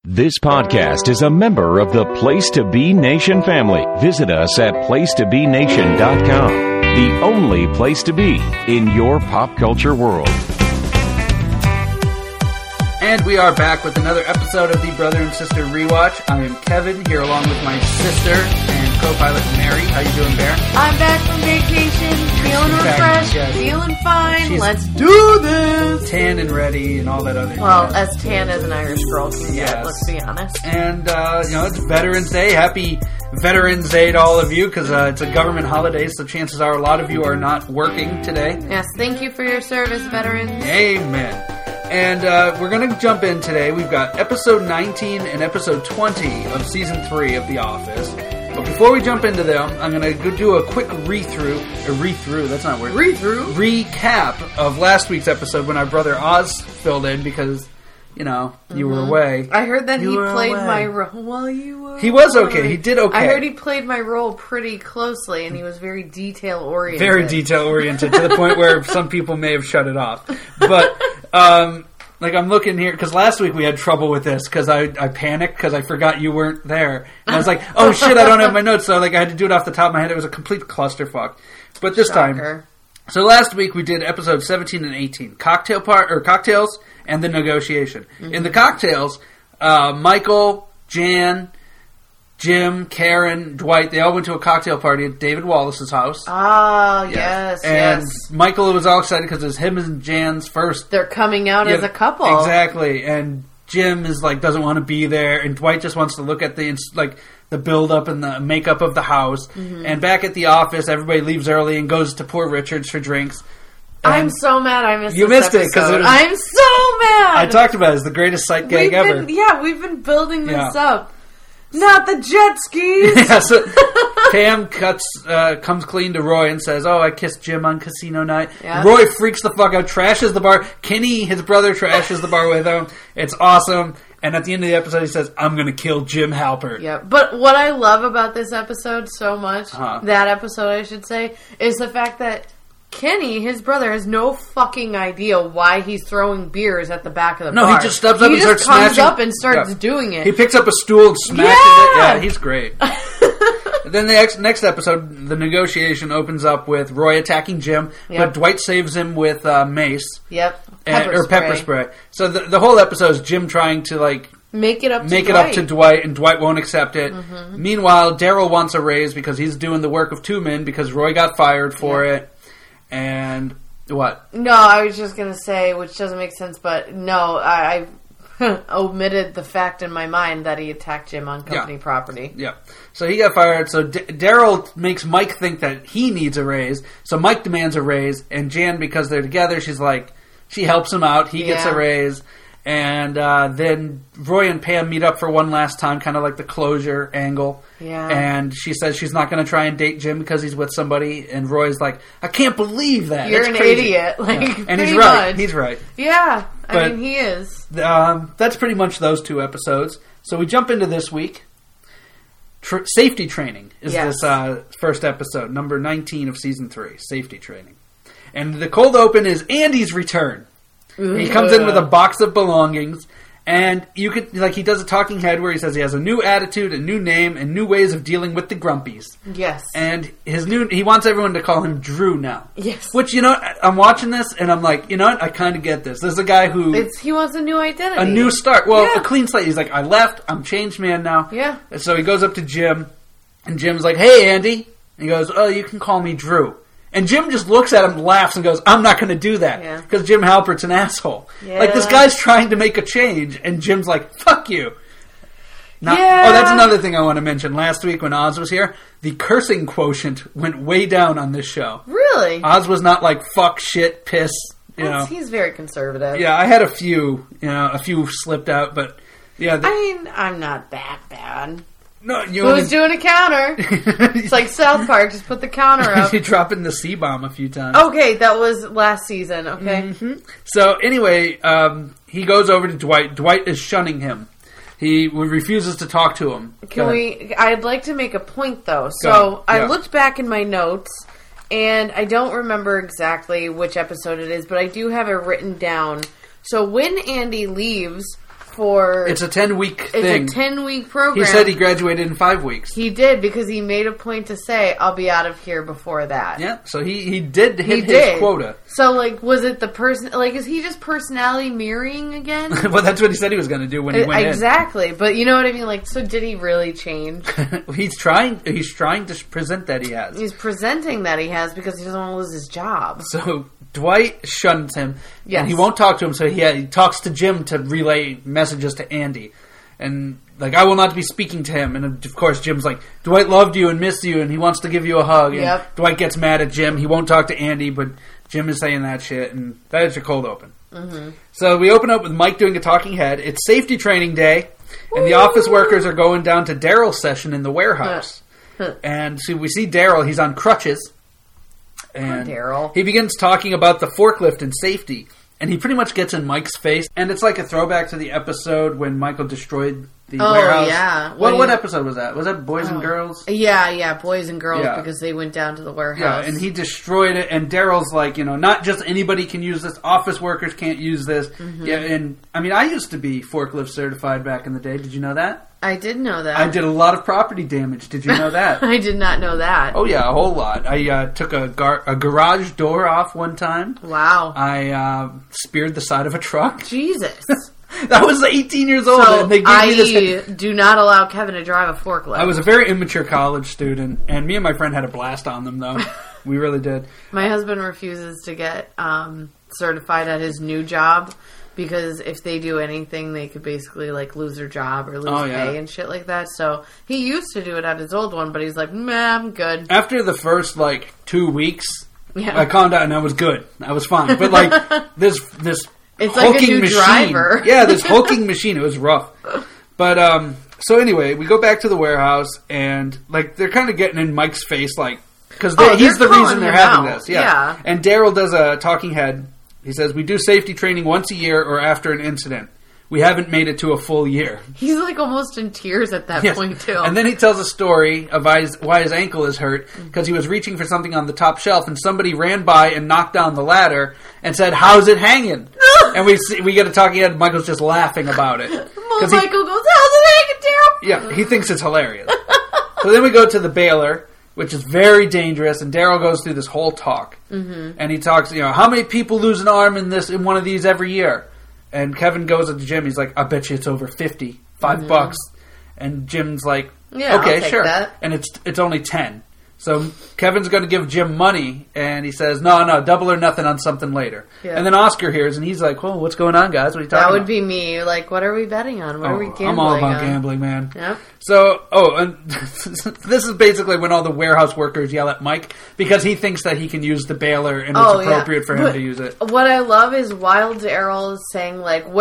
This podcast is a member of the Place to Be Nation family. Visit us at placetobenation.com, the only place to be in your pop culture world. And we are back with another episode of the Brother and Sister Rewatch. I am Kevin, here along with my sister and co-pilot Mary. How you doing, Bear? I'm back from vacation, feeling refreshed, feeling fine. She's Let's do this! Tan and ready and all that other Well, jazz. as tan as an Irish girl can get, let's be honest. And, it's Veterans Day. Happy Veterans Day to all of you, because it's a government holiday, so chances are a lot of you are not working today. Yes, thank you for your service, veterans. Amen. And we're going to jump in today. We've got episode 19 and episode 20 of season 3 of The Office. But before we jump into them, I'm going to go do a quick that's not a word. Recap of last week's episode when our brother Oz filled in because, you were away. I heard that he played my role while you were He was okay. He did okay. I heard he played my role pretty closely, and he was very detail-oriented. Very detail-oriented, to the point where some people may have shut it off. But, I'm looking here, because last week we had trouble with this, because I panicked, because I forgot you weren't there. And I was like, oh shit, I don't have my notes, so I had to do it off the top of my head. It was a complete clusterfuck. But this time... So last week we did episodes 17 and 18, cocktails and the negotiation. Mm-hmm. In the cocktails, Michael, Jan, Jim, Karen, Dwight, they all went to a cocktail party at David Wallace's house. Oh, yes. And Michael was all excited because it was him and Jan's first. They're coming out as a couple. Exactly. And Jim is doesn't want to be there, and Dwight just wants to look at the build-up and the makeup of the house. Mm-hmm. And back at the office, everybody leaves early and goes to Poor Richard's for drinks. And I'm so mad I missed You this missed it, because I'm so mad! I talked about it. It's the greatest sight gag ever. We've been building this up. Not the jet skis! Yeah, so Pam comes clean to Roy and says, oh, I kissed Jim on casino night. Yep. Roy freaks the fuck out, trashes the bar. Kenny, his brother, trashes the bar with him. It's awesome. And at the end of the episode, he says, I'm going to kill Jim Halpert. Yeah, but what I love about this episode so much, that episode I should say, is the fact that Kenny, his brother, has no fucking idea why he's throwing beers at the back of the bar. No, he just steps up and starts smashing. He just comes up and starts doing it. He picks up a stool and smashes it. Yeah, he's great. Then the next episode, the negotiation opens up with Roy attacking Jim, but Dwight saves him with mace. Yep. Pepper spray. So the whole episode is Jim trying to, make it up to Dwight, and Dwight won't accept it. Mm-hmm. Meanwhile, Daryl wants a raise because he's doing the work of two men because Roy got fired for it. And what? No, I was just going to say, which doesn't make sense, but no, I omitted the fact in my mind that he attacked Jim on company property. Yeah. So he got fired. So Daryl makes Mike think that he needs a raise. So Mike demands a raise. And Jan, because they're together, she helps him out. He gets a raise. And then Roy and Pam meet up for one last time, kind of like the closure angle. Yeah. And she says she's not going to try and date Jim because he's with somebody. And Roy's like, I can't believe that. You're an idiot. And he's right. Much. He's right. Yeah. I mean, he is. That's pretty much those two episodes. So we jump into this week. Safety training is this first episode, number 19 of season 3. Safety training. And the cold open is Andy's return. He comes in with a box of belongings, and you could he does a talking head where he says he has a new attitude, a new name, and new ways of dealing with the grumpies. Yes. And he wants everyone to call him Drew now. Yes. Which, I'm watching this, and I'm like, I kind of get this. There's a guy who... He wants a new identity. A new start. Well, a clean slate. He's like, I left, I'm changed man now. Yeah. And so he goes up to Jim, and Jim's like, hey, Andy. And he goes, oh, you can call me Drew. And Jim just looks at him, laughs, and goes, I'm not going to do that. Because Jim Halpert's an asshole. Yeah. This guy's trying to make a change, and Jim's like, fuck you. Now, oh, that's another thing I want to mention. Last week when Oz was here, the cursing quotient went way down on this show. Really? Oz was not like, fuck, shit, piss, He's very conservative. Yeah, I had a few slipped out, but, yeah. I'm not that bad. No, Who's doing a counter? It's like South Park. Just put the counter up. You're dropping the C-bomb a few times. Okay, that was last season. Okay. Mm-hmm. So anyway, he goes over to Dwight. Dwight is shunning him. He refuses to talk to him. I'd like to make a point though. So I looked back in my notes, and I don't remember exactly which episode it is, but I do have it written down. So when Andy leaves for... It's a 10-week thing. It's a 10-week program. He said he graduated in 5 weeks. He did, because he made a point to say, I'll be out of here before that. Yeah, so he did hit his quota. So, like, was it the person... Like, is he just personality mirroring again? Well, that's what he said he was going to do when he went in. Exactly, but you know what I mean? Like, so did he really change? He's trying to present that he has. He's presenting that he has because he doesn't want to lose his job. So Dwight shuns him, and he won't talk to him, so he talks to Jim to relay messages to Andy. And, like, I will not be speaking to him. And, of course, Jim's like, Dwight loved you and missed you, and he wants to give you a hug. And Dwight gets mad at Jim. He won't talk to Andy, but Jim is saying that shit, and that is your cold open. Mm-hmm. So we open up with Mike doing a talking head. It's safety training day, and the office workers are going down to Daryl's session in the warehouse. And so we see Daryl. He's on crutches. And he begins talking about the forklift and safety. And he pretty much gets in Mike's face. And it's like a throwback to the episode when Michael destroyed the warehouse. Yeah. What episode was that? Was that Boys and Girls? Yeah, Boys and Girls, because they went down to the warehouse. Yeah, and he destroyed it. And Daryl's like, not just anybody can use this. Office workers can't use this. Mm-hmm. Yeah, and I mean, I used to be forklift certified back in the day. Did you know that? I did know that. I did a lot of property damage. Did you know that? I did not know that. Oh, yeah, a whole lot. I took a garage door off one time. Wow. I speared the side of a truck. Jesus. I was 18 years old. So and they gave me do not allow Kevin to drive a forklift. I was a very immature college student, and me and my friend had a blast on them, though. We really did. My husband refuses to get certified at his new job. Because if they do anything, they could basically, like, lose their job or lose pay and shit like that. So he used to do it at his old one, but he's like, I'm good. After the first, 2 weeks, I calmed down and I was good. I was fine. But, this it's hulking like a new machine. Driver. Yeah, this hulking machine. It was rough. But, so anyway, we go back to the warehouse and, they're kind of getting in Mike's face, because he's the reason they're having this. Yeah. And Daryl does a talking head. He says, we do safety training once a year or after an incident. We haven't made it to a full year. He's almost in tears at that point, too. And then he tells a story of why his ankle is hurt, because he was reaching for something on the top shelf, and somebody ran by and knocked down the ladder and said, how's it hanging? And we get a talking head, Michael's just laughing about it. Michael goes, how's it hanging, Daryl? Yeah, he thinks it's hilarious. So then we go to the baler, which is very dangerous, and Daryl goes through this whole talk. Mm-hmm. And he talks, how many people lose an arm in one of these every year? And Kevin goes at the gym, he's like, I bet you it's over 50, $5. And Jim's like, okay, I'll take sure. That. And it's only 10. So Kevin's going to give Jim money, and he says, no, double or nothing on something later. Yeah. And then Oscar hears, and he's like, well, what's going on, guys? What are you talking about? That would be me. Like, what are we betting on? What are we gambling on? I'm all about gambling, man. Yep. So, and this is basically when all the warehouse workers yell at Mike, because he thinks that he can use the baler, and it's appropriate for him to use it. What I love is while Daryl is saying,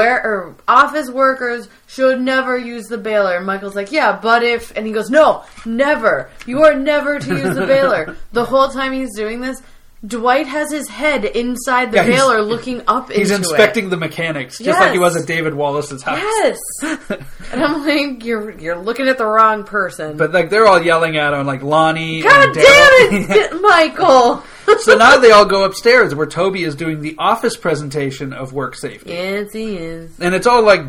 office workers should never use the baler. And Michael's like, yeah, but if... And he goes, no, never. You are never to use the baler. The whole time he's doing this, Dwight has his head inside the baler looking up into it. He's inspecting the mechanics, just like he was at David Wallace's house. Yes. And I'm like, you're looking at the wrong person. But they're all yelling at him, like Lonnie God and damn it, Michael! So now they all go upstairs where Toby is doing the office presentation of work safety. Yes, he is. And it's all like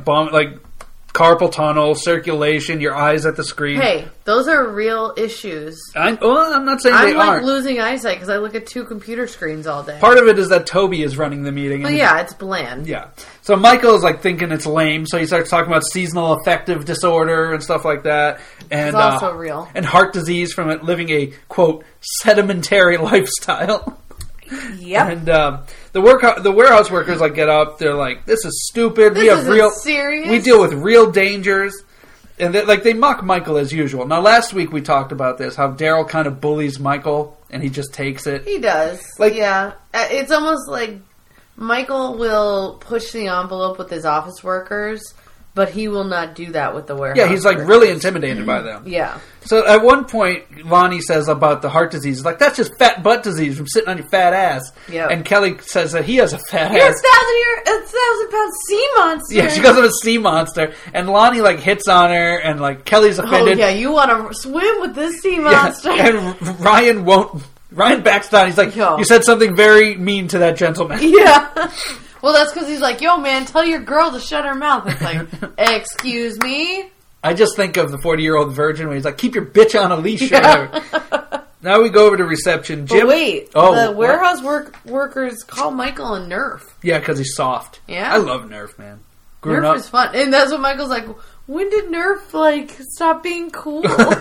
carpal tunnel, circulation, your eyes at the screen. Hey, those are real issues. I'm not saying they aren't. I'm losing eyesight because I look at 2 computer screens all day. Part of it is that Toby is running the meeting. Well, yeah, it's bland. Yeah. So Michael is thinking it's lame, so he starts talking about seasonal affective disorder and stuff like that. And, it's also real. And heart disease from living a, quote, sedimentary lifestyle. Yep. And the warehouse workers get up. They're like, "This is stupid. We have real serious. We deal with real dangers." And they mock Michael as usual. Now, last week we talked about this, how Daryl kind of bullies Michael, and he just takes it. He does. Yeah, it's almost like Michael will push the envelope with his office workers, but he will not do that with the warehouse. Yeah, he's really intimidated by them. Yeah. So at one point, Lonnie says about the heart disease, that's just fat butt disease from sitting on your fat ass. Yep. And Kelly says that he has a fat You're ass. You're a 1,000-pound sea monster. Yeah, she calls him a sea monster. And Lonnie hits on her, and Kelly's offended. Oh yeah, you want to swim with this sea monster? Yeah. And Ryan backs down. He's like, Yo. You said something very mean to that gentleman. Yeah. Well, that's because he's like, yo, man, tell your girl to shut her mouth. It's like, excuse me? I just think of the 40-year-old virgin when he's like, keep your bitch on a leash or whatever. Now we go over to reception. Jim, but wait, the warehouse workers call Michael a Nerf. Yeah, because he's soft. Yeah? I love Nerf, man. Nerf is fun. And that's what Michael's like, when did Nerf, stop being cool?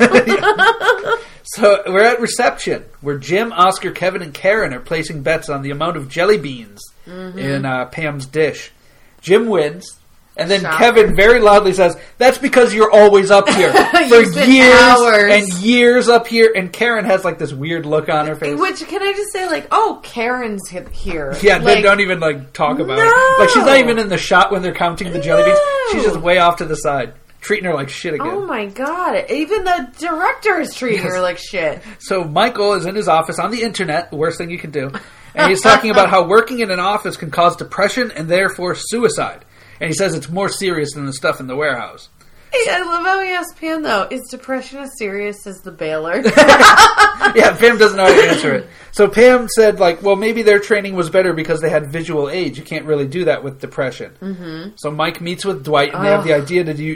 So we're at reception, where Jim, Oscar, Kevin, and Karen are placing bets on the amount of jelly beans in Pam's dish. Jim wins. And then Kevin very loudly says, that's because you're always up here. For years and years up here. And Karen has this weird look on her face. Which, can I just say, Karen's here. Yeah, they don't even, talk about it. She's not even in the shot when they're counting the jelly beans. She's just way off to the side. Treating her like shit again. Oh my god. Even the director is treating her like shit. So Michael is in his office on the internet, the worst thing you can do. And he's talking about how working in an office can cause depression and therefore suicide. And he says it's more serious than the stuff in the warehouse. Hey, I love how he asked Pam, though, is depression as serious as the baler? Yeah, Pam doesn't know how to answer it. So Pam said, well, maybe their training was better because they had visual aids. You can't really do that with depression. Mm-hmm. So Mike meets with Dwight, and they have the idea to do,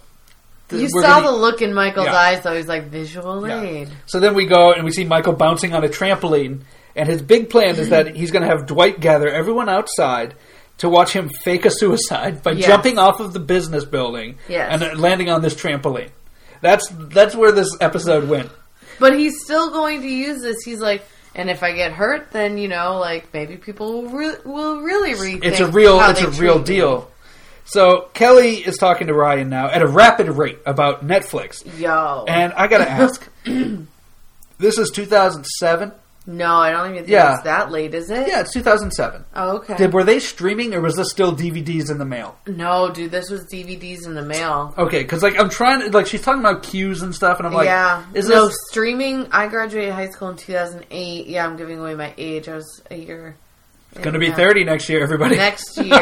You saw the look in Michael's eyes, though. He's like, visual aid. So then we go, and we see Michael bouncing on a trampoline. And his big plan is that he's going to have Dwight gather everyone outside to watch him fake a suicide by jumping off of the business building and landing on this trampoline. That's where this episode went. But he's still going to use this. He's like, and if I get hurt, then maybe people will really rethink. It's a real deal. So Kelly is talking to Ryan now at a rapid rate about Netflix. Yo, and I gotta ask, this is 2007. No, I don't even think it's that late, is it? Yeah, it's 2007. Oh, okay. Were they streaming, or was this still DVDs in the mail? No, dude, this was DVDs in the mail. Okay, because I'm trying to, she's talking about cues and stuff, and I'm like, streaming, I graduated high school in 2008. Yeah, I'm giving away my age. I was a year. It's going to be 30 next year, everybody. Next year.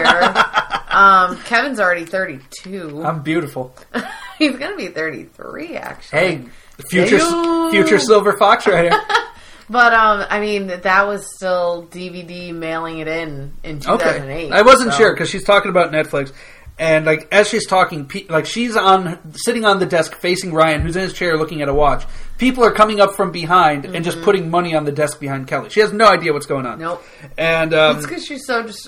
Kevin's already 32. I'm beautiful. He's going to be 33, actually. Hey, future Silver Fox right here. But, that was still DVD mailing it in 2008. Okay. I wasn't sure, because she's talking about Netflix. And, as she's talking, she's sitting on the desk facing Ryan, who's in his chair looking at a watch. People are coming up from behind and just putting money on the desk behind Kelly. She has no idea what's going on. Nope. And, it's because she's so just,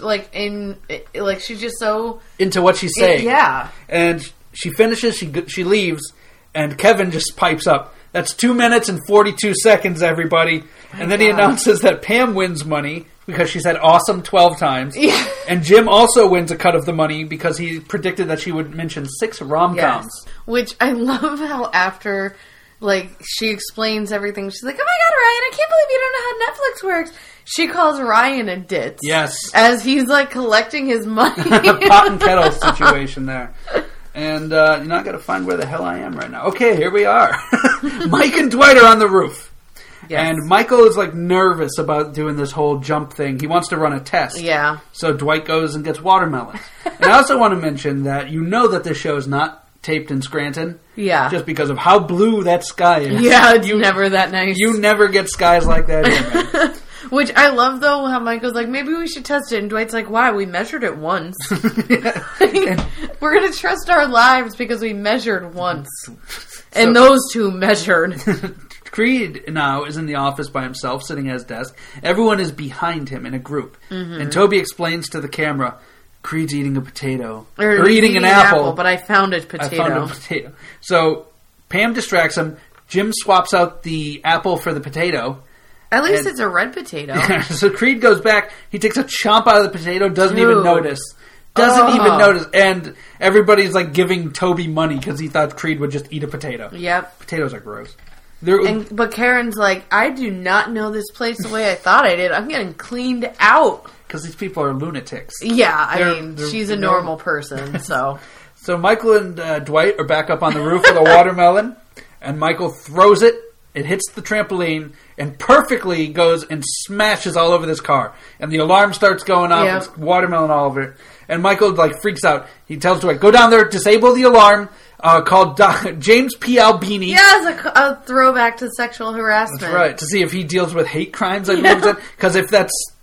she's just so... into what she's saying. Yeah. And she finishes, she leaves, and Kevin just pipes up. That's 2 minutes and 42 seconds, everybody. And then he announces that Pam wins money because she said awesome 12 times. Yeah. And Jim also wins a cut of the money because he predicted that she would mention 6 rom-coms. Yes. Which I love how after, she explains everything. She's like, oh my God, Ryan, I can't believe you don't know how Netflix works. She calls Ryan a ditz. Yes. As he's, collecting his money. Pot and kettle situation there. And, I got to find where the hell I am right now. Okay, here we are. Mike and Dwight are on the roof. Yes. And Michael is, nervous about doing this whole jump thing. He wants to run a test. Yeah. So Dwight goes and gets watermelons. And I also want to mention that that this show is not taped in Scranton. Yeah. Just because of how blue that sky is. Yeah, it's never that nice. You never get skies like that here, man. Which I love, though, how Michael's like, maybe we should test it. And Dwight's like, why? We measured it once. We're going to trust our lives because we measured once. And those two measured. Creed now is in the office by himself, sitting at his desk. Everyone is behind him in a group. Mm-hmm. And Toby explains to the camera, Creed's eating a potato. Or eating an apple. But I found a potato. So Pam distracts him. Jim swaps out the apple for the potato. At least it's a red potato. So Creed goes back. He takes a chomp out of the potato. Doesn't even notice. And everybody's giving Toby money because he thought Creed would just eat a potato. Yep. Potatoes are gross. But Karen's like, I do not know this place the way I thought I did. I'm getting cleaned out. Because these people are lunatics. Yeah, she's a normal person, so... So Michael and Dwight are back up on the roof with a watermelon, and Michael throws it. It hits the trampoline and perfectly goes and smashes all over this car. And the alarm starts going off. Yep. It's watermelon all over it. And Michael freaks out. He tells Dwight, go down there, disable the alarm. Called James P. Albini. Yeah, it's a throwback to sexual harassment. That's right. To see if he deals with hate crimes, I believe. Because if that's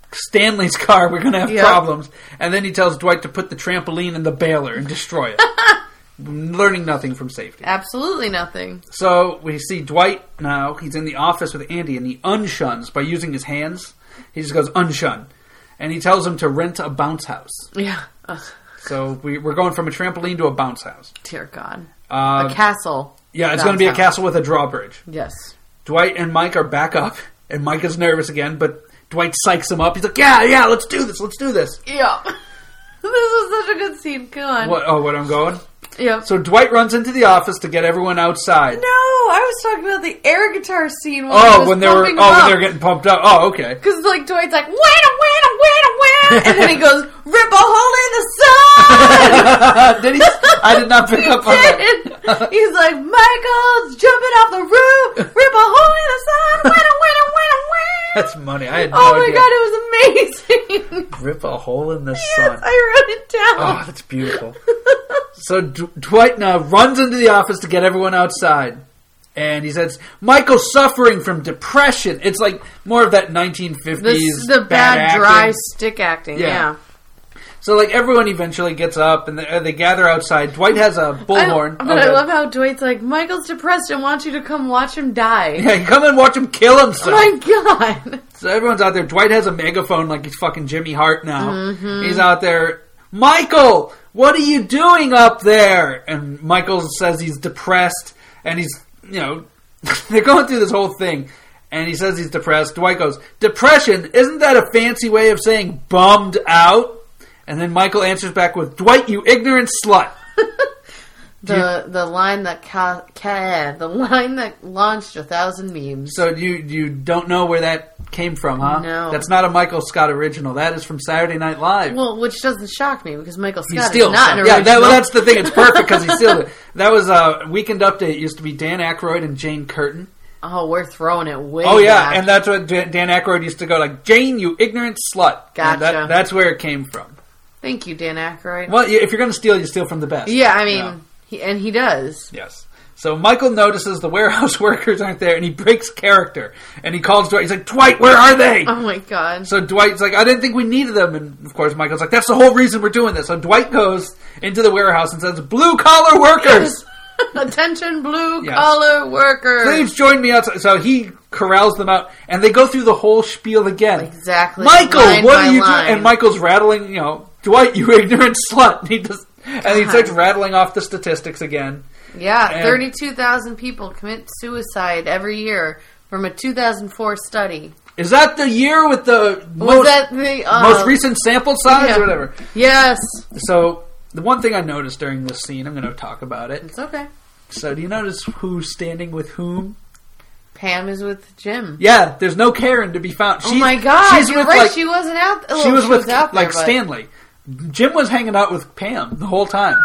Stanley's car. We're going to have Yep. problems. And then he tells Dwight to put the trampoline in the baler and destroy it. Learning nothing from safety. Absolutely nothing. So we see Dwight now. He's in the office with Andy, and he unshuns by using his hands. He just goes, unshun. And he tells him to rent a bounce house. Yeah. Ugh, So we're going from a trampoline to a bounce house. dear God. A castle. Yeah, it's going to be a castle with a drawbridge. Yes. Dwight and Mike are back up, and Mike is nervous again, but Dwight psychs him up. He's like, yeah, let's do this. Yeah. This was such a good scene. Go on. What I'm going? Yep. So Dwight runs into the office to get everyone outside. No, I was talking about the air guitar scene when they were getting pumped up. Oh, okay. Because Dwight's like, wait, and then he goes, rip a hole in the sun. Did he? I did not pick up on that. He's like, Michael's jumping off the roof, rip a hole in the sun. That's money. I had no Oh my idea. God, it was amazing. Rip a hole in the Yes, sun. I wrote it down. Oh, that's beautiful. So Dwight now runs into the office to get everyone outside. And he says, Michael's suffering from depression. It's like more of that 1950s The bad, acting. dry stick acting, yeah. So like everyone eventually gets up and they gather outside. Dwight has a bullhorn. I love how Dwight's like, Michael's depressed and wants you to come watch him die. Yeah, come and watch him kill himself. Oh my God. So everyone's out there. Dwight has a megaphone like he's fucking Jimmy Hart now. Mm-hmm. He's out there. Michael, what are you doing up there? And Michael says he's depressed. And he's, they're going through this whole thing. And he says he's depressed. Dwight goes, depression? Isn't that a fancy way of saying bummed out? And then Michael answers back with, Dwight, you ignorant slut. The line that launched 1,000 memes. So you don't know where that came from, huh? No. That's not a Michael Scott original. That is from Saturday Night Live. Well, which doesn't shock me because Michael He Scott steals is not an stuff. original. Yeah, that's the thing. It's perfect because he steals it. That was Weekend Update. It used to be Dan Aykroyd and Jane Curtin. Oh, we're throwing it way Oh, yeah, back. and that's what Dan Aykroyd used to go like, Jane, you ignorant slut. Gotcha. And that's where it came from. Thank you, Dan Aykroyd. Well, if you're going to steal, you steal from the best. Yeah, I mean, he does. Yes. So Michael notices the warehouse workers aren't there, and he breaks character. And he calls Dwight. He's like, Dwight, where are they? Oh, my God. So Dwight's like, I didn't think we needed them. And, of course, Michael's like, that's the whole reason we're doing this. So Dwight goes into the warehouse and says, blue-collar workers! Attention, blue-collar workers. Please join me outside. So he corrals them out, and they go through the whole spiel again. Exactly. Michael, Line what by are you line. doing? And Michael's rattling, Dwight, you ignorant slut. And he starts rattling off the statistics again. Yeah, And 32,000 people commit suicide every year from a 2004 study. Is that the year with the most recent sample size or whatever? Yes. So the one thing I noticed during this scene, I'm going to talk about it. It's okay. So do you notice who's standing with whom? Pam is with Jim. Yeah, there's no Karen to be found. Oh my God, she's you're with, right. like, She wasn't out. she was with out there, like but- Stanley. Jim was hanging out with Pam the whole time.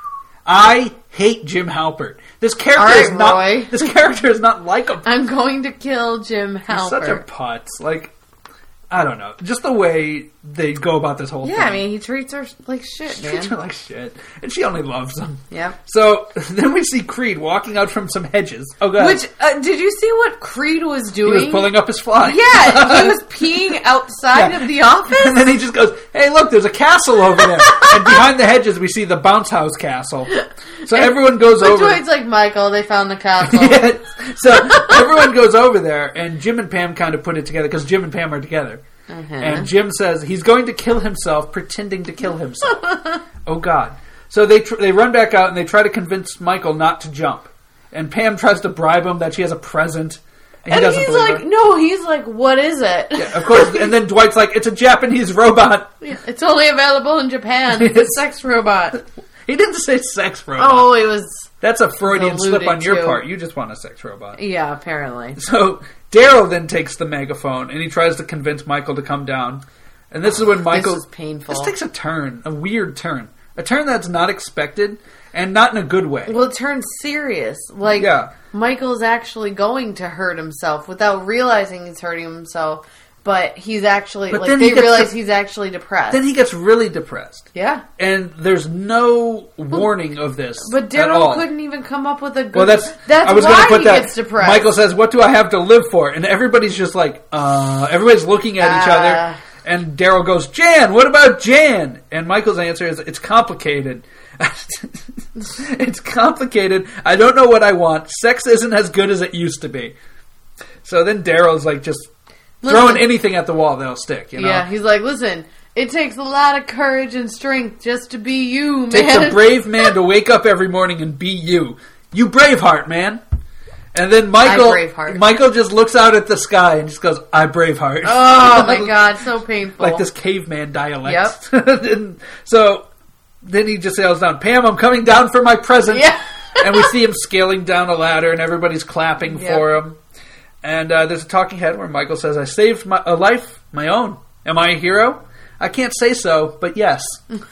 I hate Jim Halpert. This character All right, is not. Roy. This character is not likable. I'm going to kill Jim Halpert. He's such a putz. Like, I don't know. Just the way they go about this whole thing. Yeah, I mean, he treats her like shit, He treats her man. like shit, and she only loves him. Yeah. So then we see Creed walking out from some hedges. Oh god! Which did you see what Creed was he doing? was pulling up his fly. Yeah, he was peeing outside Yeah. of the office. And then he just goes, "Hey, look, there's a castle over there." And behind the hedges, we see the bounce house castle. So everyone goes But over. Dwight's like, Michael, they found the castle. Yeah. So everyone goes over there, and Jim and Pam kind of put it together because Jim and Pam are together. And Jim says he's going to kill himself, pretending to kill himself. Oh God! So they run back out and they try to convince Michael not to jump. And Pam tries to bribe him that she has a present. And he doesn't he's believe like, her. no, he's like, what is it? Yeah, of course. And then Dwight's like, it's a Japanese robot. Yeah, it's only available in Japan. It's a sex robot. He didn't say sex robot. Oh, it was... That's a Freudian slip alluded on your to. part. You just want a sex robot. Yeah, apparently. So Daryl then takes the megaphone and he tries to convince Michael to come down. And this is when Michael... This is painful. This takes a turn. A weird turn. A turn that's not expected and not in a good way. Well, it turns serious. Like, Yeah. Michael's actually going to hurt himself without realizing he's hurting himself. But he's actually... But like, then they he gets realize to- he's actually depressed. Then he gets really depressed. Yeah. And there's no warning of this But at all. Daryl couldn't even come up with a good... Well, that's I was gonna why put he that. gets depressed. Michael says, "What do I have to live for?" And everybody's just like, everybody's looking at each other. And Daryl goes, Jan, what about Jan? And Michael's answer is, it's complicated. It's complicated. I don't know what I want. Sex isn't as good as it used to be. So then Daryl's like just throwing anything at the wall that'll stick, you know? Yeah, he's like, listen, it takes a lot of courage and strength just to be you, man. It takes a brave man to wake up every morning and be you. You Braveheart, man. And then Michael just looks out at the sky and just goes, I Braveheart. Oh my God, so painful. Like this caveman dialect. Yep. So then he just sails down, Pam, I'm coming down for my present. Yeah. And we see him scaling down a ladder and everybody's clapping for him. And there's a talking head where Michael says, I saved a life, my own. Am I a hero? I can't say so, but yes.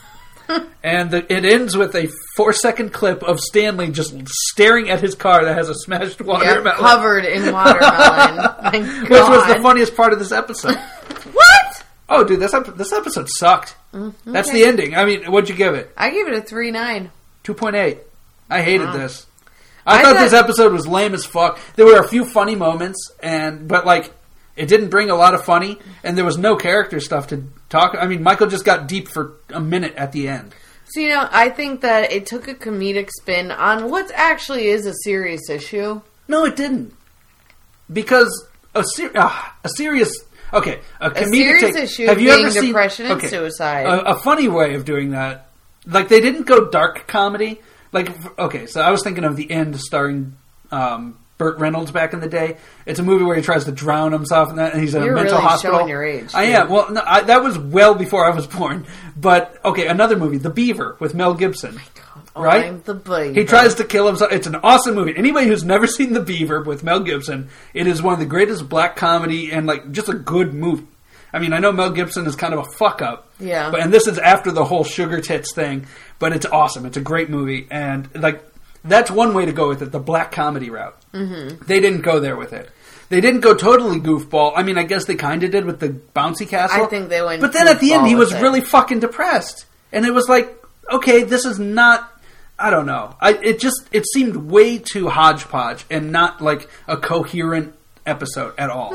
And it ends with a 4-second clip of Stanley just staring at his car that has a smashed watermelon. Yep, covered in watermelon. My God. Which was the funniest part of this episode. What? Oh, dude, this episode sucked. Mm-hmm. That's the ending. I mean, what'd you give it? I gave it a 3.9. 2.8. I hated this. I thought this episode was lame as fuck. There were a few funny moments, but like, it didn't bring a lot of funny, and there was no character stuff to talk. I mean, Michael just got deep for a minute at the end. So, you know, I think that it took a comedic spin on what actually is a serious issue. No, it didn't. Because a serious... Okay, a comedic issue have you being ever seen depression and suicide. A funny way of doing that, like, they didn't go dark comedy. Like, okay, so I was thinking of The End starring... Burt Reynolds back in the day. It's a movie where he tries to drown himself and he's in a mental really hospital. Showing your age. I am. Well, no, that was well before I was born. But, okay, another movie, The Beaver, with Mel Gibson. Oh, right? I'm the Beaver. He tries to kill himself. It's an awesome movie. Anybody who's never seen The Beaver with Mel Gibson, it is one of the greatest black comedy and, like, just a good movie. I mean, I know Mel Gibson is kind of a fuck-up. Yeah. And this is after the whole sugar tits thing. But it's awesome. It's a great movie. And, like... That's one way to go with it, the black comedy route. Mm-hmm. They didn't go there with it. They didn't go totally goofball. I mean, I guess they kind of did with the bouncy castle. I think they went But then at the end, he was really fucking depressed. And it was like, okay, this is not... I don't know. It seemed way too hodgepodge and not like a coherent episode at all.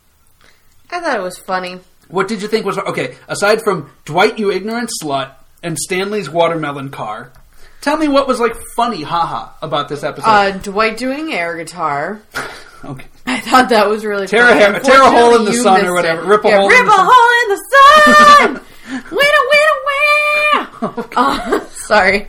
I thought it was funny. What did you think was... Okay, aside from Dwight, you ignorant slut, and Stanley's watermelon car... Tell me what was, like, funny, haha, about this episode. Dwight doing air guitar. Okay. I thought that was really funny. Tear a hole in the sun or whatever. Rip a hole in the sun! Winner! Sorry.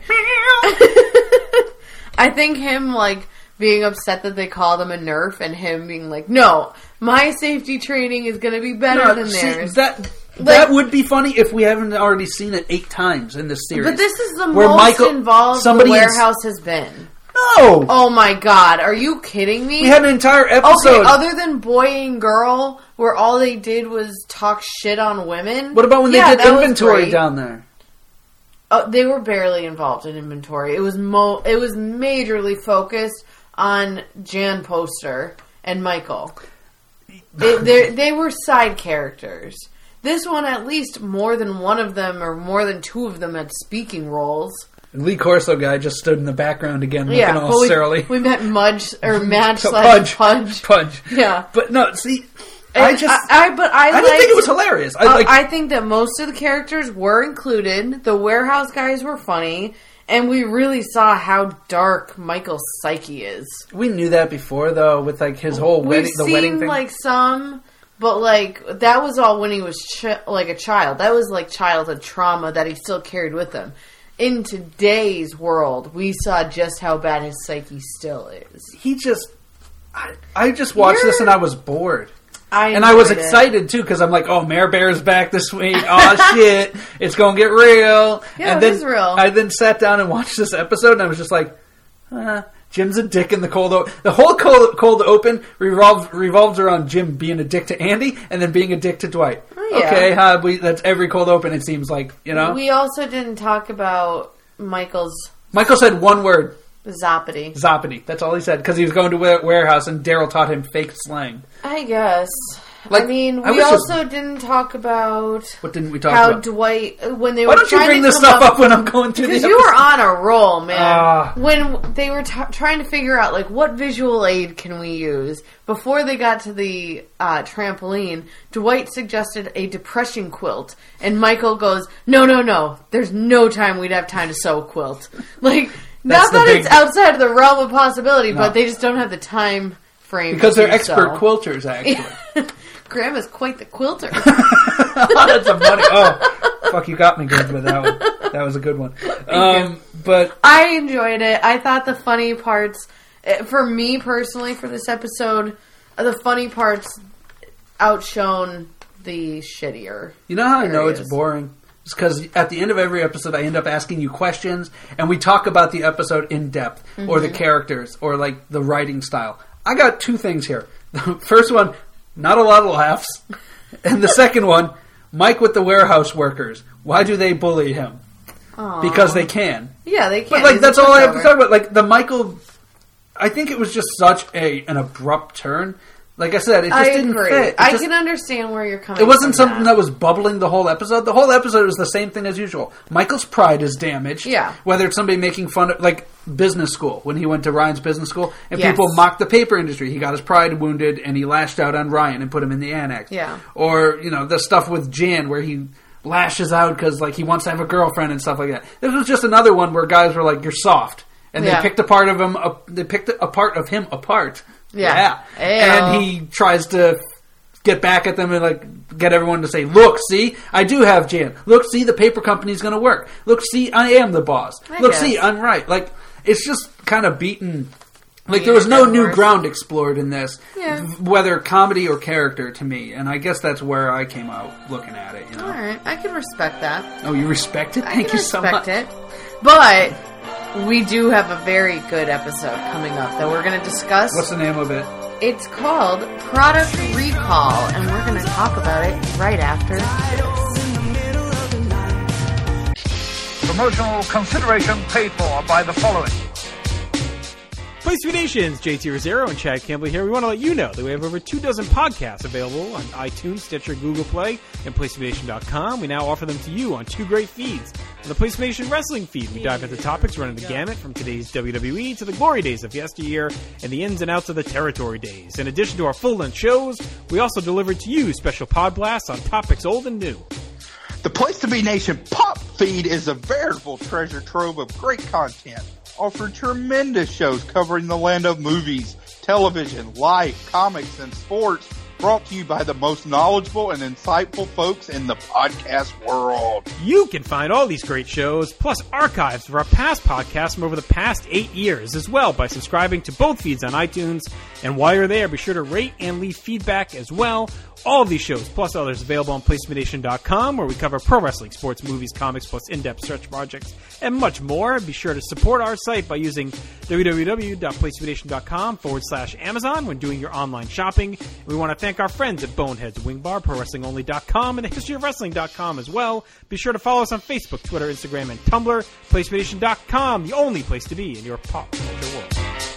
I think him, like, being upset that they called him a nerf and him being like, no, my safety training is going to be better than theirs. That would be funny if we haven't already seen it 8 times in this series. But this is the most involved the warehouse has been. No! Oh my God, are you kidding me? We had an entire episode. Okay, other than Boy and Girl, where all they did was talk shit on women. What about when they did inventory down there? They were barely involved in inventory. It was majorly focused on Jan Poster and Michael. They were side characters. This one, at least, more than one of them or more than 2 of them had speaking roles. And Lee Corso guy just stood in the background again, looking all surly. We met Madge Pudge. Yeah, but no, see, I didn't think it was hilarious. I think that most of the characters were included. The warehouse guys were funny, and we really saw how dark Michael's psyche is. We knew that before, though, with like his whole wedding thing. Like some. But, like, that was all when he was, like, a child. That was, like, childhood trauma that he still carried with him. In today's world, we saw just how bad his psyche still is. I just watched this and I was bored. I was excited, too, because I'm like, oh, Mare Bear's back this week. Oh, shit. It's going to get real. Yeah, and it is real. I then sat down and watched this episode and I was just like, Jim's a dick in the cold open. The whole cold open revolves around Jim being a dick to Andy and then being a dick to Dwight. Oh, yeah. Okay, that's every cold open, it seems like, you know? We also didn't talk about Michael said one word. Zoppity. Zoppity. That's all he said, because he was going to a warehouse and Daryl taught him fake slang. I guess. Like, I mean, I we was just- also didn't talk about What didn't we talk how about? Dwight, when they Why were don't you trying bring to this come stuff up when I'm going through the because episode? you were on a roll, man. Ah. When they were trying to figure out, like, what visual aid can we use, before they got to the trampoline, Dwight suggested a depression quilt, and Michael goes, no, there's no time we'd have time to sew a quilt. Like, That's not that the it's big- outside of the realm of possibility, No. but they just don't have the time frame. Because to they're do expert so. quilters, actually. Graham is quite the quilter. That's a funny. Oh, fuck! You got me good with that one. That was a good one. But I enjoyed it. I thought the funny parts, for me personally, for this episode, the funny parts outshone the shittier. you know how I know areas. it's boring? It's because at the end of every episode, I end up asking you questions, and we talk about the episode in depth, or the characters, or like the writing style. I got two things here. The first one, not a lot of laughs, and the second one, Mike with the warehouse workers. Why do they bully him? Aw. Because they can. Yeah, they can. But like He's that's a all I have to pushover. talk about. Like the Michael, I think it was just such an abrupt turn. Like I said, it just I didn't agree. fit. It I just- can understand where you're coming. It wasn't from something that was bubbling the whole episode. The whole episode was the same thing as usual. Michael's pride is damaged. Yeah. Whether it's somebody making fun of, like, business school, when he went to Ryan's business school, and Yes. people mocked the paper industry. He got his pride wounded, and he lashed out on Ryan and put him in the annex. Yeah. Or, the stuff with Jan, where he lashes out because, like, he wants to have a girlfriend and stuff like that. This was just another one where guys were like, you're soft. And Yeah. they picked a part of him, they picked a part of him apart. Yeah. And he tries to get back at them and like get everyone to say, "Look, see, I do have Jan. Look, see, the paper company's going to work. Look, see, I am the boss. Look, guess. see, I'm right." Like it's just kind of beaten. Like Yeah, there was no that new works. ground explored in this, Yeah. whether comedy or character to me. And I guess that's where I came out looking at it. All right, I can respect that. Oh, you respect it? I Thank can you so respect much. it. But we do have a very good episode coming up that we're going to discuss. What's the name of it? It's called Product Recall, and we're going to talk about it right after this. Promotional consideration paid for by the following. Place to Be Nations, JT Rosero and Chad Campbell here. We want to let you know that we have over 24 podcasts available on iTunes, Stitcher, Google Play, and PlaceToBeNation.com. We now offer them to you on two great feeds. On the Place to Be Nation Wrestling feed, we dive into topics running the gamut from today's WWE to the glory days of yesteryear and the ins and outs of the territory days. In addition to our full-length shows, we also deliver to you special pod blasts on topics old and new. The Place to Be Nation Pop Feed is a veritable treasure trove of great content. Offered tremendous shows covering the land of movies, television, life, comics, and sports. Brought to you by the most knowledgeable and insightful folks in the podcast world. You can find all these great shows, plus archives of our past podcasts from over the past 8 years as well by subscribing to both feeds on iTunes. And while you're there, be sure to rate and leave feedback as well. All of these shows, plus others, available on PlaceToBeNation.com, where we cover pro wrestling, sports, movies, comics, plus in-depth search projects, and much more. Be sure to support our site by using www.PlaceToBeNation.com/Amazon when doing your online shopping. And we want to thank our friends at Boneheads, Wing Bar, ProWrestlingOnly.com, and TheHistoryOfWrestling.com as well. Be sure to follow us on Facebook, Twitter, Instagram, and Tumblr. PlaceToBeNation.com, the only place to be in your pop culture world.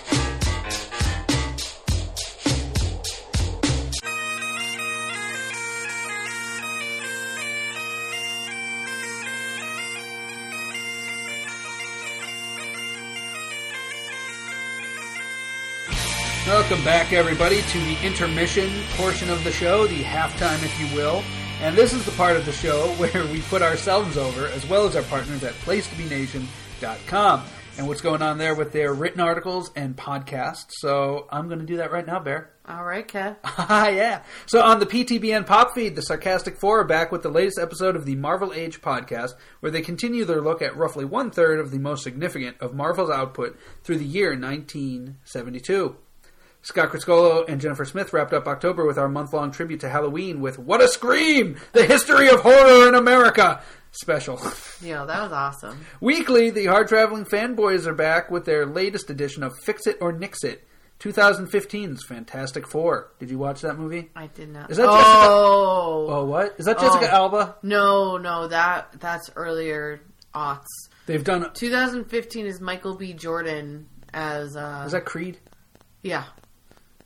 Welcome back, everybody, to the intermission portion of the show, the halftime, if you will. And this is the part of the show where we put ourselves over, as well as our partners at PlaceToBeNation.com, and what's going on there with their written articles and podcasts. So I'm going to do that right now, Bear. All right, Kev. Yeah. So on the PTBN Pop Feed, the Sarcastic Four are back with the latest episode of the Marvel Age podcast, where they continue their look at roughly one-third of the most significant of Marvel's output through the year 1972. Scott Criscolo and Jennifer Smith wrapped up October with our month-long tribute to Halloween with What a Scream! The History of Horror in America special. Yeah, that was awesome. Weekly, the hard-traveling fanboys are back with their latest edition of Fix It or Nix It, 2015's Fantastic Four. Did you watch that movie? I did not. Is that Jessica? Oh, Oh, what? Is that Jessica Alba? no, that's earlier aughts. They've done... 2015 is Michael B. Jordan as Is that Creed? yeah.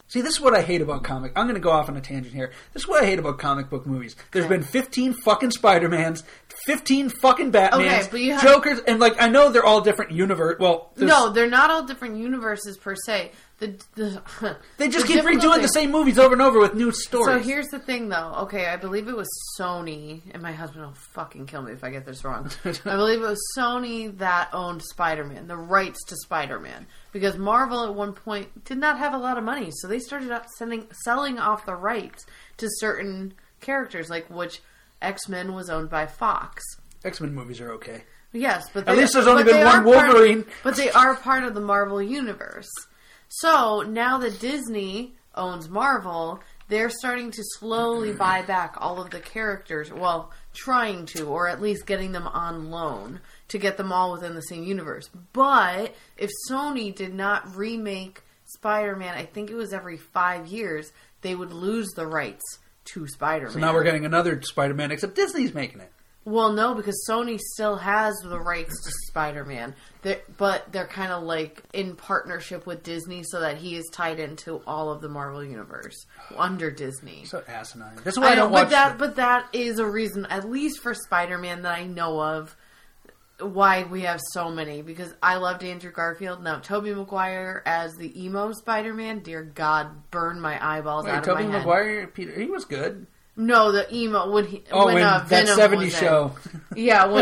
See, this is what I hate about comic. I'm going to go off on a tangent here. This is what I hate about comic book movies. There's been 15 fucking Spider-Mans, 15 fucking Batmans, but you have... Jokers, and like I know they're all different universe. Well, no, they're not all different universes per se. They just keep redoing the same movies over and over with new stories. So here's the thing, though. Okay, I believe it was Sony, and my husband will fucking kill me if I get this wrong. I believe it was Sony that owned Spider-Man, the rights to Spider-Man, because Marvel at one point did not have a lot of money, so they started out selling off the rights to certain characters, like which X-Men was owned by Fox. X-Men movies are okay. Yes, but at least there's only been one Wolverine. But they are part of the Marvel universe. So, now that Disney owns Marvel, they're starting to slowly buy back all of the characters. Well, trying to, or at least getting them on loan to get them all within the same universe. But, if Sony did not remake Spider-Man, I think it was every 5 years, they would lose the rights to Spider-Man. So now we're getting another Spider-Man, except Disney's making it. Well, no, because Sony still has the rights to Spider-Man, but they're kind of like in partnership with Disney, so that he is tied into all of the Marvel universe under Disney. So asinine. That's why I don't watch. But that is a reason, at least for Spider-Man, that I know of, why we have so many. Because I loved Andrew Garfield. Now Tobey Maguire as the emo Spider-Man, dear God, burned my eyeballs out of my head. Tobey Maguire, Peter, he was good. No, the emo when that Venom 70s show. Yeah, when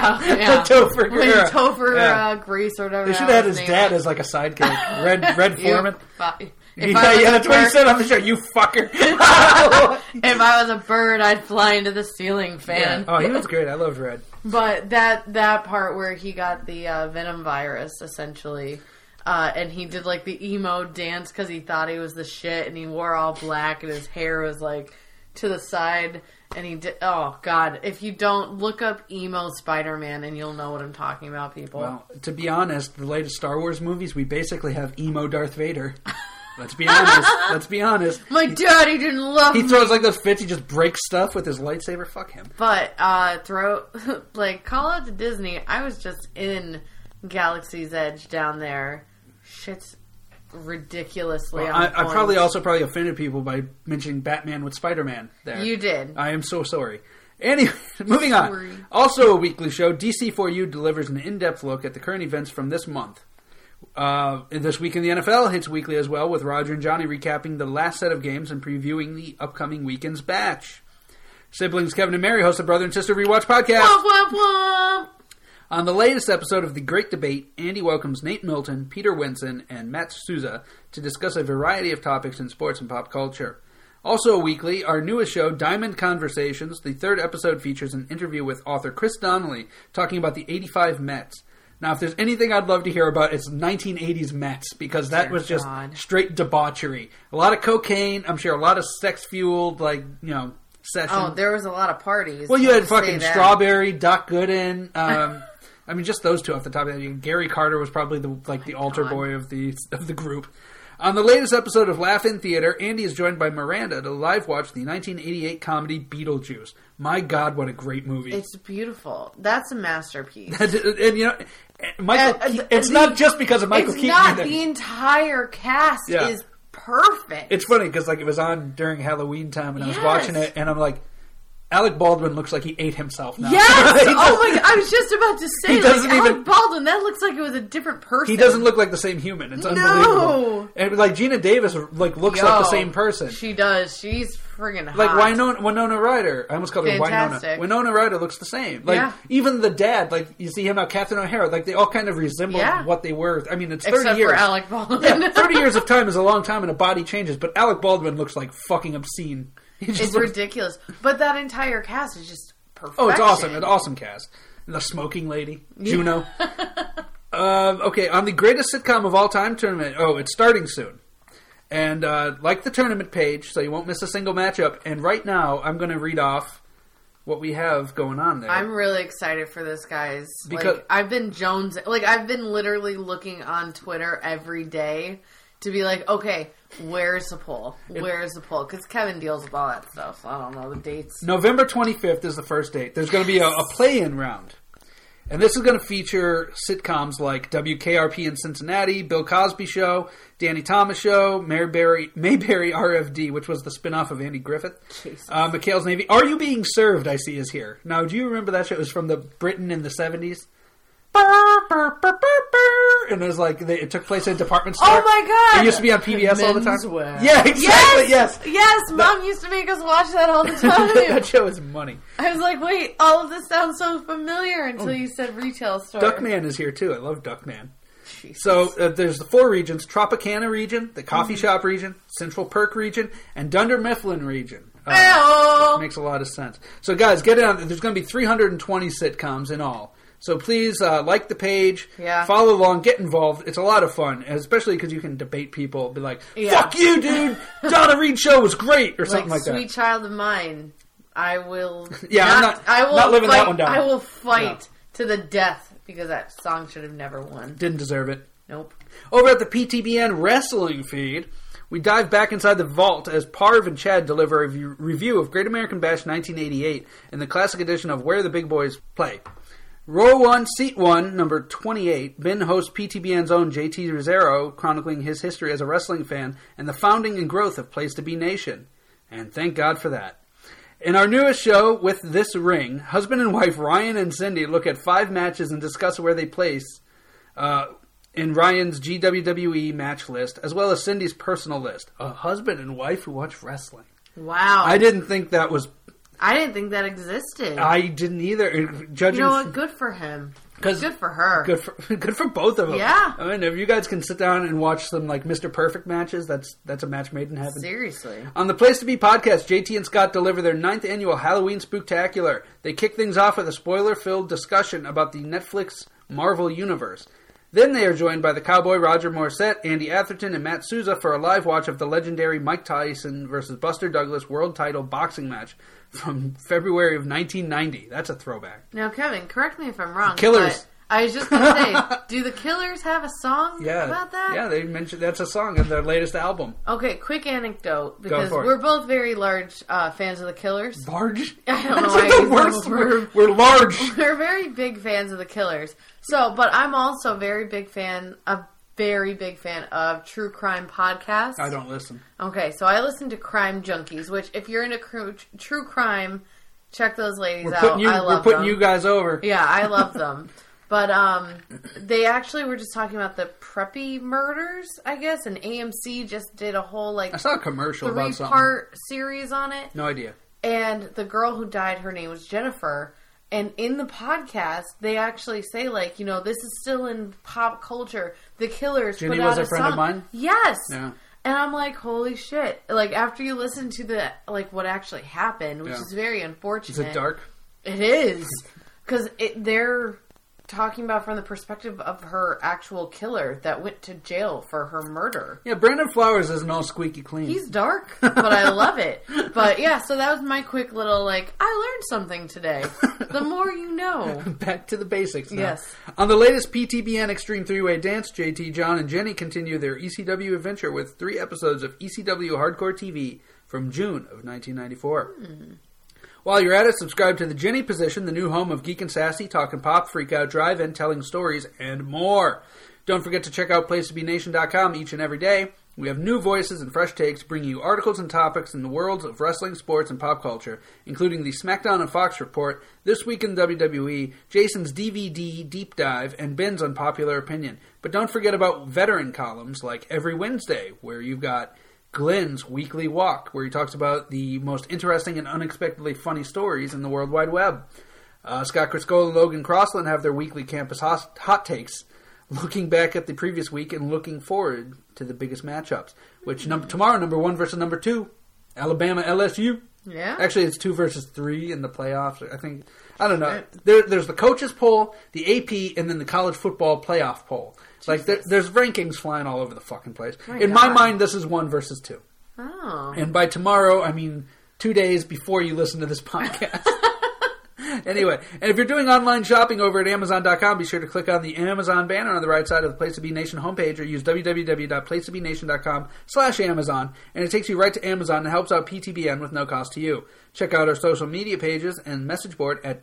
Topher Grace or whatever. They should have had his dad as like a sidekick. Red Foreman. That's what he said on the show. You fucker. If I was a bird, I'd fly into the ceiling fan. Yeah. Oh, he was great. I loved Red. But that part where he got the Venom virus, essentially. And he did like the emo dance because he thought he was the shit, and he wore all black, and his hair was like to the side, and he did. Oh God! If you don't, look up emo Spider-Man, and you'll know what I'm talking about, people. Well, to be honest, the latest Star Wars movies, we basically have emo Darth Vader. Let's be honest. My daddy didn't love me. He throws like those fits. He just breaks stuff with his lightsaber. Fuck him. But call out to Disney. I was just in Galaxy's Edge down there. Shit's ridiculously on point. I probably offended people by mentioning Batman with Spider-Man there. You did. I am so sorry. Anyway, moving on. Also a weekly show, DC4U delivers an in-depth look at the current events from this month. This week in the NFL hits weekly as well, with Roger and Johnny recapping the last set of games and previewing the upcoming weekend's batch. Siblings Kevin and Mary host a brother and sister rewatch podcast. Womp, womp, womp. On the latest episode of The Great Debate, Andy welcomes Nate Milton, Peter Winson, and Matt Souza to discuss a variety of topics in sports and pop culture. Also weekly, our newest show, Diamond Conversations. The third episode features an interview with author Chris Donnelly talking about the 85 Mets. Now, if there's anything I'd love to hear about, it's 1980s Mets, because that was just straight debauchery. A lot of cocaine, I'm sure a lot of sex-fueled, sessions. Oh, there was a lot of parties. Well, you had fucking Strawberry, Doc Gooden, I mean, just those two off the top of the head. Gary Carter was probably the altar boy of the group. On the latest episode of Laugh In Theater, Andy is joined by Miranda to live watch the 1988 comedy Beetlejuice. My God, what a great movie! It's beautiful. That's a masterpiece. And Michael, it's not just because of Michael Keaton. It's not. The entire cast is perfect. It's funny because it was on during Halloween time, and I was watching it, and I'm like, Alec Baldwin looks like he ate himself now. Yes! Oh my God, I was just about to say, Alec Baldwin, that looks like it was a different person. He doesn't look like the same human. It's unbelievable. And Gina Davis looks like the same person. She does. She's friggin' hot. Like Winona Ryder. I almost called her Winona. Winona Ryder looks the same. Even the dad, you see him now, Captain O'Hara, they all kind of resemble what they were. I mean, it's 30 Except years. for Alec Baldwin. Yeah, 30 years of time is a long time and a body changes, but Alec Baldwin looks like fucking obscene. It's ridiculous. But that entire cast is just perfect. Oh, it's awesome. An awesome cast. And the smoking lady, Juno. Okay, on the greatest sitcom of all time tournament. Oh, it's starting soon. And like the tournament page, so you won't miss a single matchup. And right now, I'm going to read off what we have going on there. I'm really excited for this, guys. Because I've been I've been literally looking on Twitter every day to be like, okay, where's the poll? Where's the poll? Because Kevin deals with all that stuff, so I don't know the dates. November 25th is the first date. There's going to be a play-in round. And this is going to feature sitcoms like WKRP in Cincinnati, Bill Cosby Show, Danny Thomas Show, Mayberry RFD, which was the spinoff of Andy Griffith, McHale's Navy. Are You Being Served, I see, is here. Now, do you remember that show? It was from the Britain in the 70s. And it was like it took place in a department store. Oh my god! It used to be on PBS all the time. Menswear. Yeah, exactly. Yes. Mom used to make us watch that all the time. That show is money. I was like, wait, all of this sounds so familiar until you said retail store. Duckman is here too. I love Duckman. Jesus. So there's the 4 regions: Tropicana region, the Coffee Shop region, Central Perk region, and Dunder Mifflin region. Makes a lot of sense. So guys, get on. There's going to be 320 sitcoms in all. So please like the page, follow along, get involved. It's a lot of fun, especially because you can debate people. Be like, "Fuck you, dude! Donna Reed show was great," or something like that. Sweet child of mine, I will. I'm not living that one down. I will fight to the death because that song should have never won. Didn't deserve it. Nope. Over at the PTBN wrestling feed, we dive back inside the vault as Parv and Chad deliver a review of Great American Bash 1988 and the classic edition of Where the Big Boys Play. Row 1, Seat 1, number 28, Ben hosts PTBN's own JT Rizzero, chronicling his history as a wrestling fan and the founding and growth of Place to Be Nation. And thank God for that. In our newest show, With This Ring, husband and wife Ryan and Cindy look at 5 matches and discuss where they place in Ryan's GWWE match list, as well as Cindy's personal list. A husband and wife who watch wrestling. Wow. I didn't think that existed. I didn't either. Judging, you know what? Good for him. Good for her. Good for both of them. Yeah. I mean, if you guys can sit down and watch some like Mr. Perfect matches, that's a match made in heaven. Seriously. On the Place to Be podcast, JT and Scott deliver their 9th annual Halloween Spooktacular. They kick things off with a spoiler-filled discussion about the Netflix Marvel Universe. Then they are joined by the Cowboy Roger Morissette, Andy Atherton, and Matt Souza for a live watch of the legendary Mike Tyson versus Buster Douglas world title boxing match from February of 1990. That's a throwback. Now, Kevin, correct me if I'm wrong. Killers. I was just going to say, do the Killers have a song about that? Yeah, they mentioned that's a song in their latest album. Okay, quick anecdote, because we're both very large fans of the Killers. Large? I don't know why I use the word. We're large. We're very big fans of the Killers. So, but I'm also a very big fan of true crime podcasts. I don't listen. Okay, so I listen to Crime Junkies, which if you're into true crime, check those ladies out. We're putting you guys over. Yeah, I love them. But they actually were just talking about the Preppy murders, I guess, and AMC just did a whole I saw a commercial about something. 3-part series on it. No idea. And the girl who died, her name was Jennifer. And in the podcast, they actually say, this is still in pop culture. The Killers Ginny put out was a friend of mine? Yes. Yeah. And I'm like, holy shit. After you listen to what actually happened, which is very unfortunate. Is it dark? It is. Because they're talking about from the perspective of her actual killer that went to jail for her murder. Yeah, Brandon Flowers isn't all squeaky clean. He's dark, but I love it. But yeah, so that was my quick little I learned something today. The more you know. Back to the basics now. Yes. On the latest PTBN Extreme 3-Way Dance, JT, John, and Jenny continue their ECW adventure with 3 episodes of ECW Hardcore TV from June of 1994. While you're at it, subscribe to the Jenny Position, the new home of Geek and Sassy, Talking Pop, Freak Out, Drive-In, Telling Stories, and more. Don't forget to check out PlaceToBeNation.com each and every day. We have new voices and fresh takes, bringing you articles and topics in the worlds of wrestling, sports, and pop culture, including the SmackDown and Fox Report, This Week in WWE, Jason's DVD Deep Dive, and Ben's Unpopular Opinion. But don't forget about veteran columns like Every Wednesday, where you've got Glenn's Weekly Walk, where he talks about the most interesting and unexpectedly funny stories in the World Wide Web. Scott Criscola and Logan Crossland have their weekly campus hot takes, looking back at the previous week and looking forward to the biggest matchups. Which tomorrow, number 1 versus number 2, Alabama LSU. Yeah. Actually, it's 2 versus 3 in the playoffs. I think. I don't know. There's the coaches poll, the AP, and then the college football playoff poll. There's rankings flying all over the fucking place. In my mind, this is 1 versus 2. Oh. And by tomorrow, I mean 2 days before you listen to this podcast. Anyway, and if you're doing online shopping over at Amazon.com, be sure to click on the Amazon banner on the right side of the Place to Be Nation homepage or use www.placetobenation.com/Amazon, and it takes you right to Amazon and helps out PTBN with no cost to you. Check out our social media pages and message board at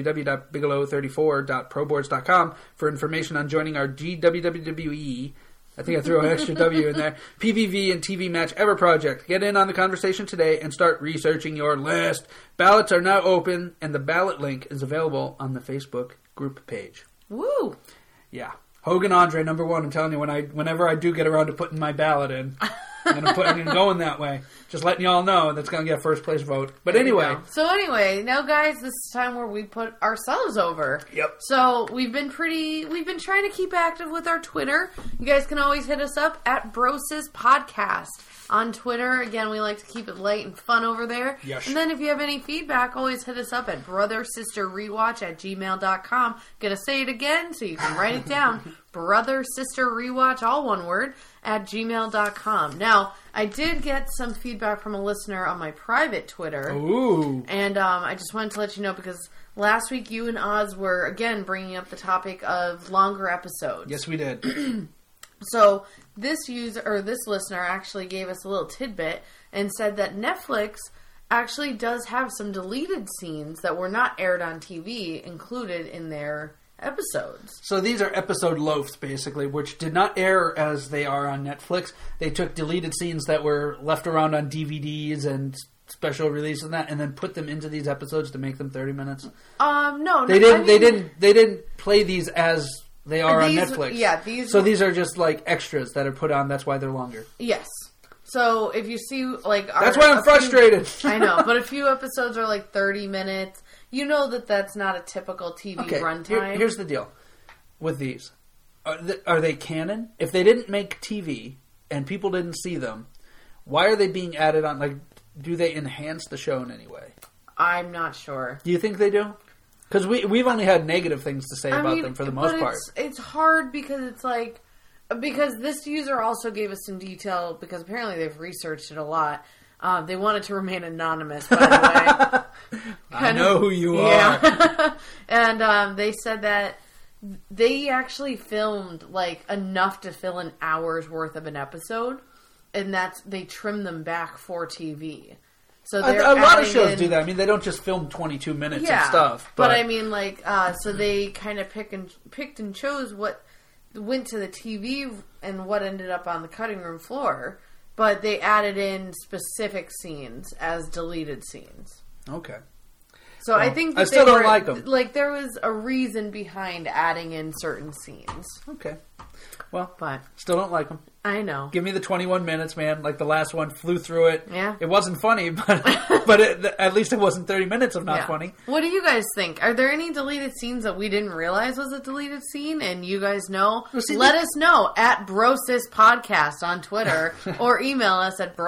www.bigelow34.proboards.com for information on joining our GWWE. I think I threw an extra W in there. PVV and TV Match Ever project. Get in on the conversation today and start researching your list. Ballots are now open, and the ballot link is available on the Facebook group page. Woo! Yeah. Hogan Andre, number one. I'm telling you, whenever I do get around to putting my ballot in, I'm gonna go in that way. Just letting y'all know that's gonna get a first place vote. But anyway. So anyway, now guys, this is time where we put ourselves over. Yep. So we've been trying to keep active with our Twitter. You guys can always hit us up at Brosis Podcast on Twitter. Again, we like to keep it light and fun over there. Yes. And then if you have any feedback, always hit us up at brothersisterrewatch@gmail.com. Gonna say it again so you can write it down. brothersisterrewatch, all one word, @gmail.com. Now, I did get some feedback from a listener on my private Twitter. Ooh. And I just wanted to let you know because last week you and Oz were, again, bringing up the topic of longer episodes. Yes, we did. So this listener actually gave us a little tidbit and said that Netflix actually does have some deleted scenes that were not aired on TV included in their episodes. So these are episode loafs, basically, which did not air as they are on Netflix. They took deleted scenes that were left around on DVDs and special release and that, and then put them into these episodes to make them 30 minutes. No, they didn't. They didn't play these as they are on Netflix. Yeah, these are just like extras that are put on. That's why they're longer. Yes. So if you see that's why I'm frustrated. I know, but a few episodes are like 30 minutes. You know that's not a typical TV runtime. Here's the deal with these. Are they canon? If they didn't make TV and people didn't see them, why are they being added on? Like, do they enhance the show in any way? I'm not sure. Do you think they do? Because we've only had negative things to say about them for the most part. It's hard because it's like... Because this user also gave us some detail, because apparently they've researched it a lot. They wanted to remain anonymous, by the way. I know who you are. Yeah. And they said that they actually filmed like enough to fill an hour's worth of an episode, and they trim them back for TV. So a lot of shows do that. I mean, they don't just film 22 minutes of stuff. But I mean, so they kind of picked and chose what went to the TV and what ended up on the cutting room floor, but they added in specific scenes as deleted scenes. Okay. So I think that I still don't like them. Like, there was a reason behind adding in certain scenes. Okay. Well, but still don't like them. I know. Give me the 21 minutes, man. Like the last one, flew through it. Yeah. It wasn't funny, but at least it wasn't 30 minutes of not funny. What do you guys think? Are there any deleted scenes that we didn't realize was a deleted scene and you guys know? Let us know at Brosis Podcast on Twitter or email us at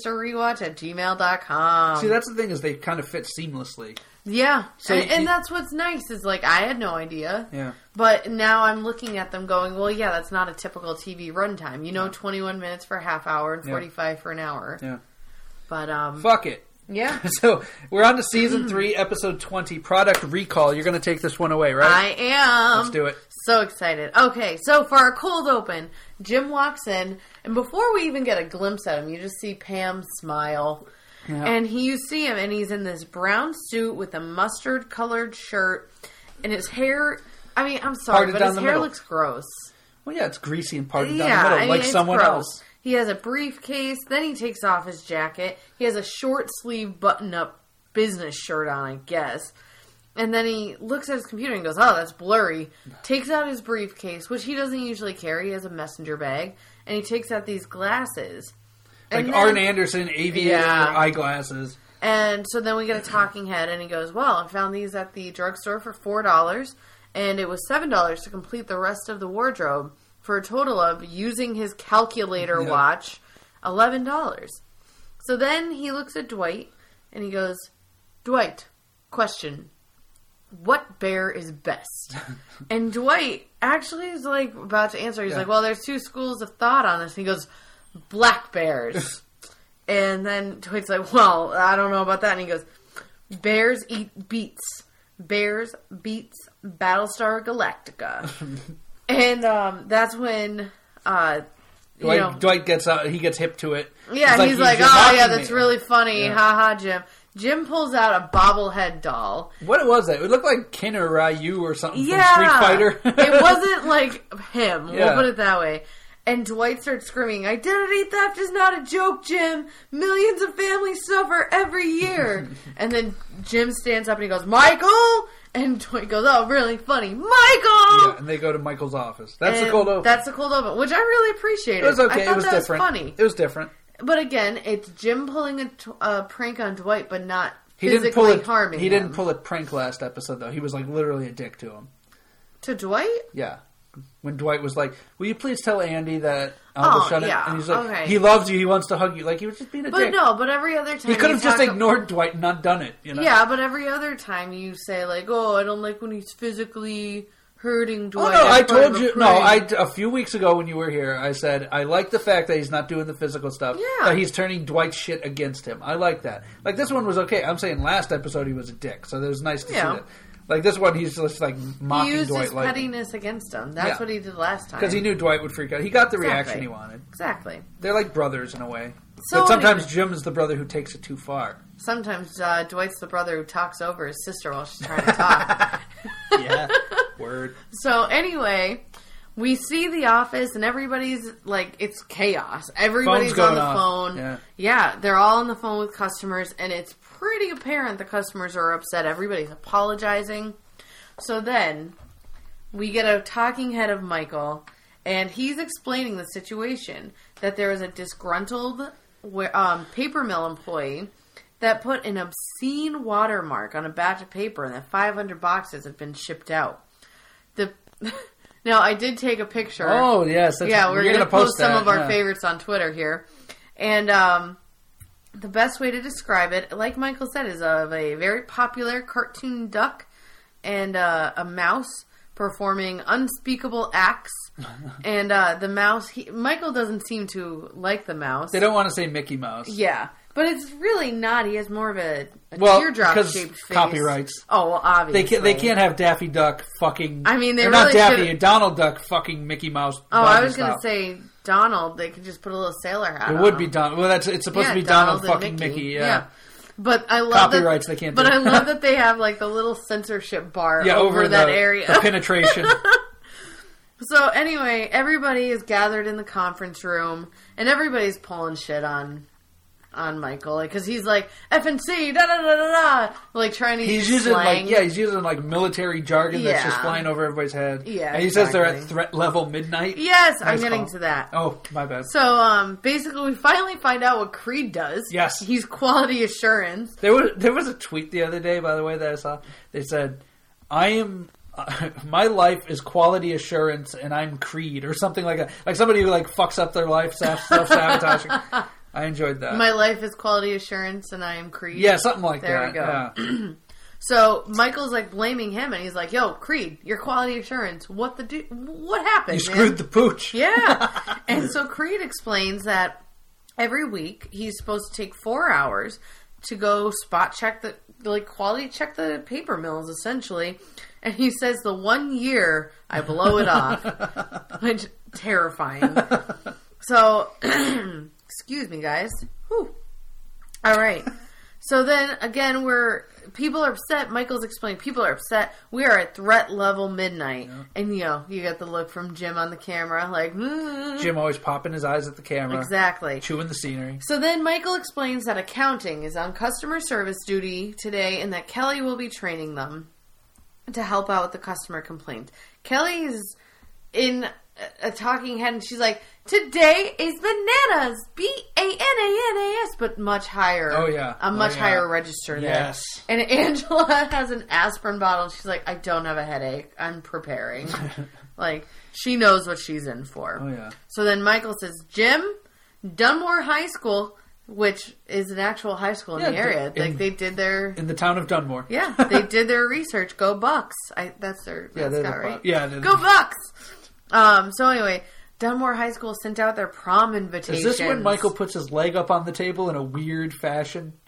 brothersisterrewatch@gmail.com. See, that's the thing, is they kind of fit seamlessly. Yeah. So and that's what's nice is like I had no idea. Yeah. But now I'm looking at them going, well, yeah, that's not a typical TV runtime. You know, 21 minutes for a half hour and 45 for an hour. Yeah. But fuck it. Yeah. So we're on to season 3, episode 20, Product Recall. You're going to take this one away, right? I am. Let's do it. So excited. Okay, so for our cold open, Jim walks in, and before we even get a glimpse at him, you just see Pam smile. Yeah. And you see him, and he's in this brown suit with a mustard-colored shirt, and his hair... I mean, I'm sorry, but his hair looks gross. Well, yeah, it's greasy and parted down the middle, like someone else. He has a briefcase, then he takes off his jacket. He has a short-sleeve button-up business shirt on, I guess. And then he looks at his computer and goes, oh, that's blurry. Takes out his briefcase, which he doesn't usually carry. He has a messenger bag. And he takes out these glasses. Like Arn Anderson aviator eyeglasses. And so then we get a talking head, and he goes, well, I found these at the drugstore for $4, and it was $7 to complete the rest of the wardrobe, for a total of, using his calculator watch, $11. So then he looks at Dwight, and he goes, Dwight, question, what bear is best? And Dwight actually is like about to answer. He's like, well, there's 2 schools of thought on this. And he goes, black bears. And then Dwight's like, well, I don't know about that. And he goes, bears eat beets. Bears beats Battlestar Galactica. And that's when Dwight gets out. He gets hip to it. Yeah, he's like, oh yeah, that's really funny. Yeah. Ha ha, Jim. Jim pulls out a bobblehead doll. What was that? It looked like Ken or Ryu or something from Yeah. Street Fighter. It wasn't like him. Yeah. We'll put it that way. And Dwight starts screaming, identity theft is not a joke, Jim. Millions of families suffer every year. And then Jim stands up and he goes, Michael! And Dwight goes, oh, really funny. Michael! Yeah, and they go to Michael's office. That's the cold open. That's the cold open, which I really appreciated. It was okay. I thought It was that different. Was funny. It was different. But again, it's Jim pulling a prank on Dwight, but not He physically didn't pull harming He him. didn't pull a prank last episode, though. He was like literally a dick to him. To Dwight? Yeah. When Dwight was like, will you please tell Andy that I'll shut it? Yeah. And he's like, Okay. he loves you. He wants to hug you. Like, he was just being a But dick. no, but every other time He could have just talk- ignored Dwight and not done it, you know? Yeah, but every other time you say like, "Oh, I don't like when he's physically hurting Oh, Dwight." no, I as part of told a you. prank." A few weeks ago when you were here, I said, I like the fact that he's not doing the physical stuff. Yeah. That he's turning Dwight's shit against him. I like that. Like, this one was okay. I'm saying last episode he was a dick, so it was nice to see that. Like, this one, he's just, like, mocking He used Dwight. his pettiness against him. That's Yeah. what he did last time. Because he knew Dwight would freak out. He got the Exactly. reaction he wanted. Exactly. They're like brothers in a way. So but sometimes anyway. Jim is the brother who takes it too far. Sometimes Dwight's the brother who talks over his sister while she's trying to talk. Yeah. Word. So anyway, we see the office and everybody's like, it's chaos. Everybody's Phone's on the going off. phone. Yeah. They're all on the phone with customers, and it's pretty apparent the customers are upset. Everybody's apologizing. So then we get a talking head of Michael, and he's explaining the situation, that there is a disgruntled paper mill employee that put an obscene watermark on a batch of paper, and that 500 boxes have been shipped out. Now, I did take a picture. Oh, yes. We're you're going to post some that, of our yeah. favorites on Twitter here. And the best way to describe it, like Michael said, is of a very popular cartoon duck and a mouse performing unspeakable acts. And the mouse, Michael doesn't seem to like the mouse. They don't want to say Mickey Mouse. Yeah, but it's really not. He has more of a Well, teardrop-shaped face. copyrights. Oh, well, obviously. They can't have Daffy Duck fucking... I mean, they or not really Daffy, should've- Donald Duck fucking Mickey Mouse. Oh, I was going going to say Donald. They could just put a little sailor hat It on would him. be Donald. Well, it's supposed to be Donald Donald and fucking Mickey. Yeah. But I love Copyrights, that, they can't But do. I love that they have like the little censorship bar Yeah, over that the, area. The penetration. So anyway, everybody is gathered in the conference room, and everybody's pulling shit on Michael, because he's like FNC, da da da da da, like trying to He's use using slang. he's using like military jargon that's just Yeah. flying over everybody's head. Yeah, and he says they're at exactly. threat level midnight. Yes, I'm Nice getting call. to that. Oh, my bad. So basically, we finally find out what Creed does. Yes. he's quality assurance. There was a tweet the other day, by the way, that I saw. They said, "I am." My life is quality assurance, and I'm Creed, or something like that. Like somebody who like fucks up their life, self-sabotaging. I enjoyed that. My life is quality assurance, and I am Creed. Yeah, something like There that. we go. Yeah. So Michael's like blaming him, and he's like, "Yo, Creed, your quality assurance. What happened? You screwed the pooch. Yeah." And so Creed explains that every week he's supposed to take 4 hours to go spot check quality check the paper mills, essentially. And he says the 1 year I blow it off, which terrifying. So, excuse me, guys. Whew. All right. So then again, people are upset. Michael's explaining people are upset. We are at threat level midnight, and you get the look from Jim on the camera, like Jim always popping his eyes at the camera, exactly. chewing the scenery. So then Michael explains that accounting is on customer service duty today, and that Kelly will be training them to help out with the customer complaint. Kelly is in a talking head, and she's like, "Today is bananas, BANANAS," but much higher. Oh, yeah. a much Oh, yeah. higher register there. Yes. And Angela has an aspirin bottle. And she's like, "I don't have a headache. I'm preparing." Like she knows what she's in for. Oh yeah. So then Michael says, "Jim, Dunmore High School," which is an actual high school in the area. They did their in the town of Dunmore. Yeah, they did their research. Go Bucks! That's their mascot, right? Yeah, Go Bucks! So anyway, Dunmore High School sent out their prom invitations. Is this when Michael puts his leg up on the table in a weird fashion?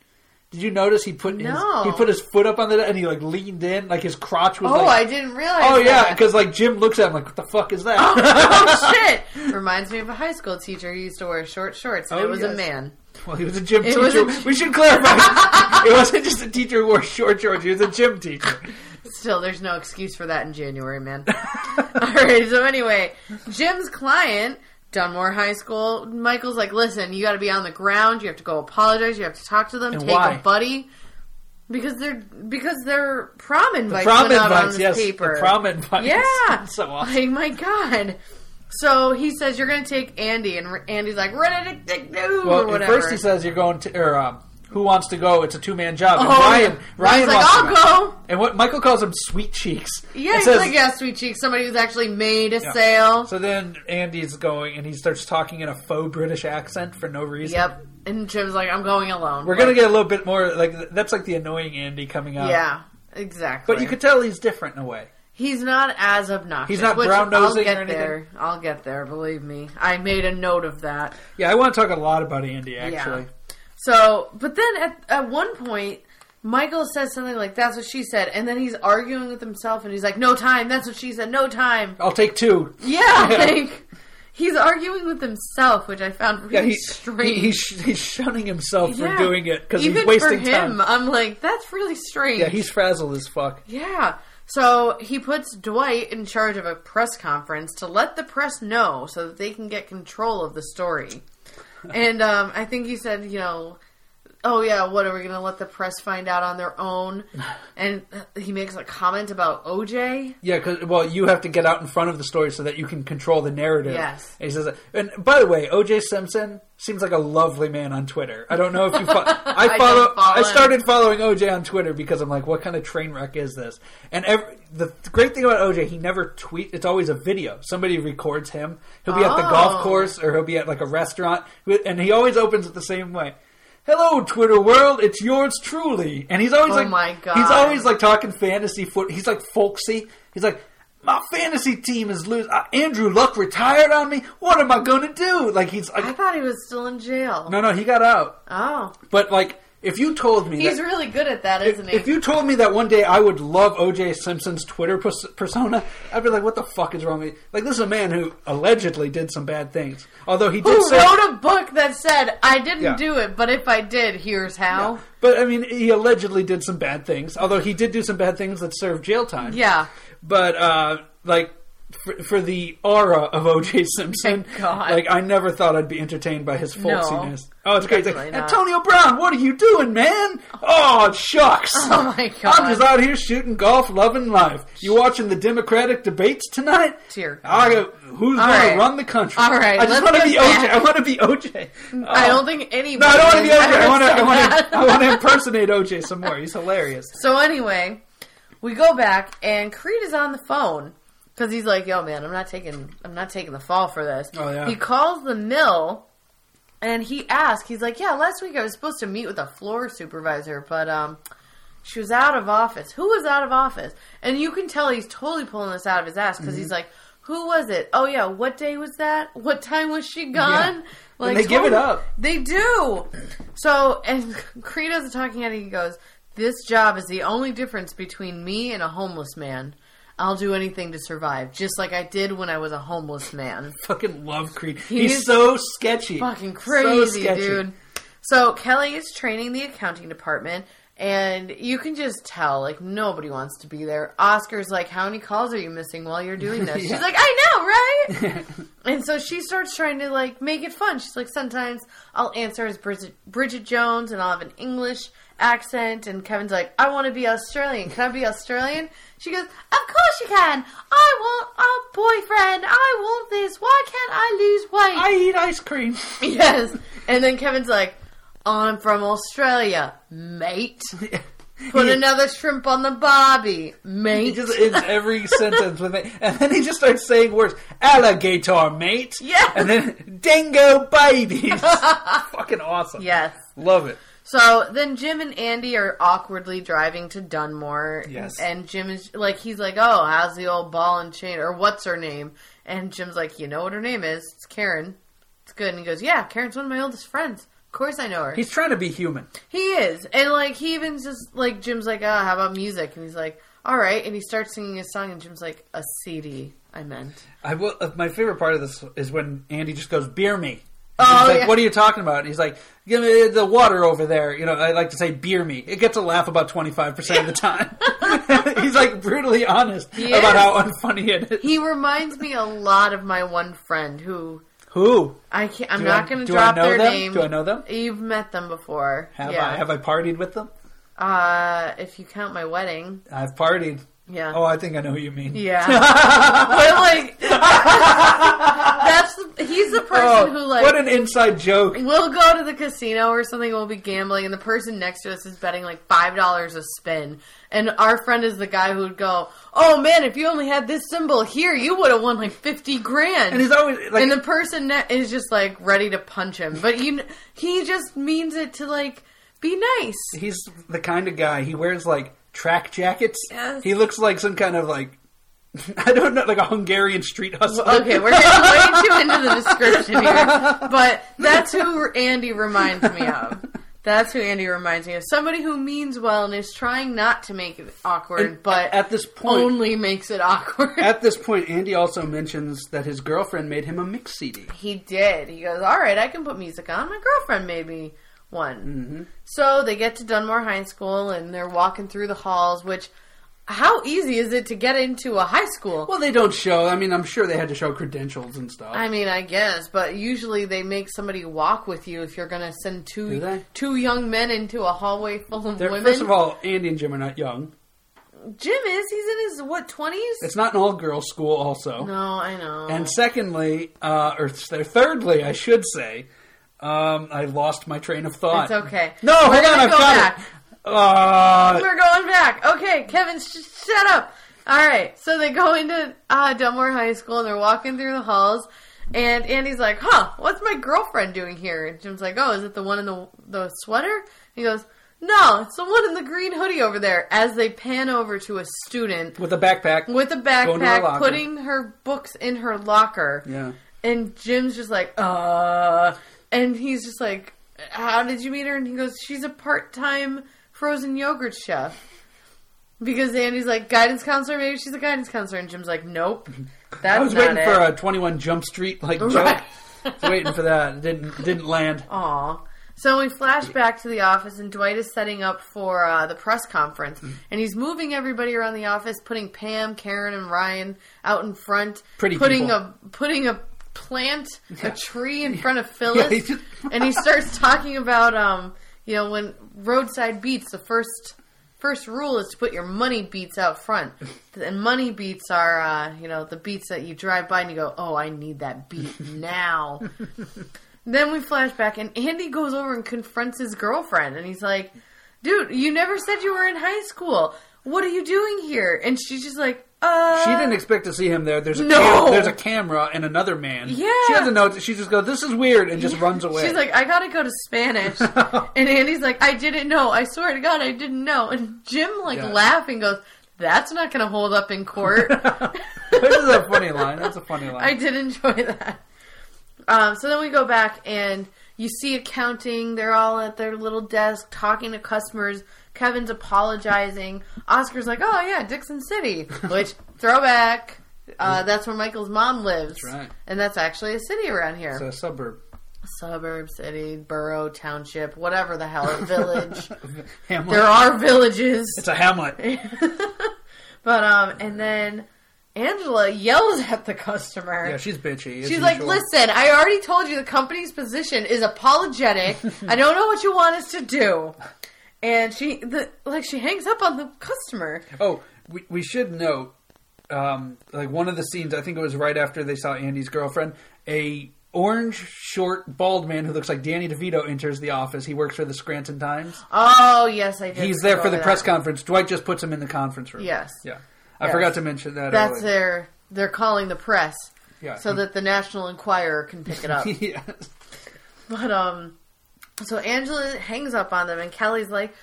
Did you notice he put his foot up on the and he like leaned in, like his crotch was I didn't realize Oh, yeah, that. because like Jim looks at him like, what the fuck is that? Oh, shit! Reminds me of a high school teacher who used to wear short shorts, and it was a man. Well, he was a gym teacher. We should clarify. It wasn't just a teacher who wore short shorts. He was a gym teacher. Still, there's no excuse for that in January, man. Alright, so anyway, Jim's client, Dunmore High School, Michael's like, listen, you gotta be on the ground, you have to go apologize, you have to talk to them, and take why? a buddy. Because their prom invites went out on this paper. The prom invites. Yeah. So awesome. Like, my God. So he says, you're going to take Andy, and Andy's like, or whatever. At first he says you're going to, or who wants to go? It's a 2-man job. And Ryan's like, wants I'll to go. And what Michael calls him sweet cheeks. Yeah, he's like, yeah, sweet cheeks. Somebody who's actually made a sale. So then Andy's going, and he starts talking in a faux British accent for no reason. Yep. And Jim's like, I'm going alone. We're going to get a little bit more, like, that's like the annoying Andy coming out. Yeah, exactly. But you could tell he's different in a way. He's not as obnoxious. He's not brown-nosing or anything. I'll get there, believe me. I made a note of that. Yeah, I want to talk a lot about Andy, actually. Yeah. So, but then at one point, Michael says something like, that's what she said, and then he's arguing with himself, and he's like, no time, that's what she said, no time. I'll take 2. Yeah, like, he's arguing with himself, which I found really strange. He's shunning himself for doing it, because he's wasting time. Even for him, time. I'm like, that's really strange. Yeah, he's frazzled as fuck. Yeah. So he puts Dwight in charge of a press conference to let the press know so that they can get control of the story. And I think he said, oh yeah, what are we going to let the press find out on their own? And he makes a comment about OJ. Yeah, because you have to get out in front of the story so that you can control the narrative. Yes. And he says, and by the way, OJ Simpson seems like a lovely man on Twitter. I don't know if you I started following OJ on Twitter because I'm like, what kind of train wreck is this? And the great thing about OJ, he never tweets. It's always a video. Somebody records him. He'll be at the golf course or he'll be at like a restaurant, and he always opens it the same way. Hello, Twitter world. It's yours truly. And he's always my God. He's always like talking fantasy foot. He's like folksy. He's like, my fantasy team is losing. Andrew Luck retired on me. What am I going to do? Like he's. Like, I thought he was still in jail. No, he got out. Oh, but like. If you told me he's really good at that, isn't he? If you told me that one day I would love O.J. Simpson's Twitter persona, I'd be like, "What the fuck is wrong with you?" Like, this is a man who allegedly did some bad things. Although he did wrote a book that said, "I didn't do it, but if I did, here's how." Yeah. But I mean, he allegedly did some bad things. Although he did do some bad things that served jail time. Yeah. But like. For the aura of O.J. Simpson, like I never thought I'd be entertained by his folksiness. Oh, it's great! It's like, Antonio Brown, what are you doing, man? Oh, shucks! Oh my God! I'm just out here shooting golf, loving life. You watching the Democratic debates tonight? Dear who's going to run the country? All right, I just want to be O.J. I want to be O.J. I don't think anybody. No, I don't want to be O.J. I want to impersonate O.J. some more. He's hilarious. So anyway, we go back, and Creed is on the phone. Because he's like, yo, man, I'm not taking the fall for this. Oh, yeah. He calls the mill, and he asks, he's like, yeah, last week I was supposed to meet with a floor supervisor, but she was out of office. Who was out of office? And you can tell he's totally pulling this out of his ass, because he's like, who was it? Oh, yeah, what day was that? What time was she gone? Yeah. Like, and they give it up. They do. So, and Creed is talking at it, he goes, this job is the only difference between me and a homeless man. I'll do anything to survive, just like I did when I was a homeless man. Fucking love Creed. He's so sketchy. Fucking crazy, dude. So Kelly is training the accounting department, and you can just tell, like, nobody wants to be there. Oscar's like, how many calls are you missing while you're doing this? Yeah. She's like, I know, right? And so she starts trying to, like, make it fun. She's like, sometimes I'll answer as Bridget Jones, and I'll have an English accent, and Kevin's like, I want to be Australian. Can I be Australian? She goes, of course you can. I want a boyfriend. I want this. Why can't I lose weight? I eat ice cream. Yes. And then Kevin's like, I'm from Australia, mate. Put another shrimp on the barbie, mate. He just ends every sentence with it. And then he just starts saying words. Alligator, mate. Yeah. And then dingo babies. Fucking awesome. Yes. Love it. So then Jim and Andy are awkwardly driving to Dunmore. Yes. And Jim is like, he's like, oh, how's the old ball and chain? Or what's her name? And Jim's like, you know what her name is? It's Karen. It's good. And he goes, yeah, Karen's one of my oldest friends. Of course I know her. He's trying to be human. He is. And, like, he even just, like, Jim's like, how about music? And he's like, all right. And he starts singing his song, and Jim's like, a CD, I meant. My favorite part of this is when Andy just goes, beer me. Oh, he's like, yeah. what are you talking about? And he's like, give me the water over there. You know, I like to say beer me. It gets a laugh about 25% of the time. He's like brutally honest about how unfunny it is. He reminds me a lot of my one friend who... Who? I'm not going to drop their name. Do I know them? You've met them before. Have I partied with them? If you count my wedding. I've partied. Yeah. Oh, I think I know who you mean. Yeah. But, like, he's the person who, like... What an inside joke. We'll go to the casino or something, we'll be gambling, and the person next to us is betting, like, $5 a spin. And our friend is the guy who would go, oh, man, if you only had this symbol here, you would have won, like, 50 grand. And he's always, like... And the person is just, like, ready to punch him. But he just means it to, like, be nice. He's the kind of guy, he wears, like, track jackets. Yes. He looks like some kind of, like... I don't know, like a Hungarian street hustler. Okay, we're getting way too into the description here. But that's who Andy reminds me of. That's who Andy reminds me of. Somebody who means well and is trying not to make it awkward, And but at this point, only makes it awkward. At this point, Andy also mentions that his girlfriend made him a mix CD. He did. He goes, all right, I can put music on. My girlfriend made me one. Mm-hmm. So they get to Dunmore High School, and they're walking through the halls, which... How easy is it to get into a high school? Well, they don't show. I mean, I'm sure they had to show credentials and stuff. I mean, I guess, but usually they make somebody walk with you if you're going to send two young men into a hallway full of women. First of all, Andy and Jim are not young. Jim is. He's in his, 20s? It's not an all-girls school also. No, I know. And secondly, or thirdly, I should say, I lost my train of thought. It's okay. No, hold on, I've got it. We're going back. Okay, Kevin, shut up. All right, so they go into Dunmore High School, and they're walking through the halls, and Andy's like, what's my girlfriend doing here? And Jim's like, oh, is it the one in the sweater? He goes, no, it's the one in the green hoodie over there, as they pan over to a student. With a backpack. Putting her books in her locker. Yeah. And Jim's just like, and he's just like, how did you meet her? And he goes, she's a part-time frozen yogurt chef. Because Andy's like, guidance counselor? Maybe she's a guidance counselor. And Jim's like, nope. That's I was not waiting for a 21 Jump Street like joke. Right. I was waiting for that. It didn't land. Aw. So we flash back to the office, and Dwight is setting up for the press conference. And he's moving everybody around the office, putting Pam, Karen, and Ryan out in front. Putting a plant, a tree in front of Phyllis. And he starts talking about, when roadside beats, the first rule is to put your money beats out front. And money beats are, the beats that you drive by and you go, oh, I need that beat now. Then we flash back, and Andy goes over and confronts his girlfriend. And he's like, dude, you never said you were in high school. What are you doing here? And she's just like, She didn't expect to see him there. There's a camera and another man. Yeah. She doesn't know. She just goes, this is weird, and just runs away. She's like, I gotta go to Spanish. And Andy's like, I didn't know. I swear to God, I didn't know. And Jim, laughing, goes, that's not gonna hold up in court. This is a funny line. That's a funny line. I did enjoy that. So then we go back, and you see accounting. They're all at their little desk talking to customers. Kevin's apologizing. Oscar's like, oh, yeah, Dixon City. Which, throwback. That's where Michael's mom lives. That's right. And that's actually a city around here. It's a suburb. Suburb, city, borough, township, whatever the hell. Village. Hamlet. There are villages. It's a hamlet. But, and then Angela yells at the customer. Yeah, she's bitchy. She's like, listen, I already told you the company's position is apologetic. I don't know what you want us to do. And she hangs up on the customer. Oh, we should note, one of the scenes, I think it was right after they saw Andy's girlfriend, a orange, short, bald man who looks like Danny DeVito enters the office. He works for the Scranton Times. Oh, yes, I did. He's there for the press conference. Dwight just puts him in the conference room. Yes. Yeah. I forgot to mention that That's earlier. they're calling the press. Yeah. So that the National Enquirer can pick it up. Yes. But, so Angela hangs up on them, and Kelly's like,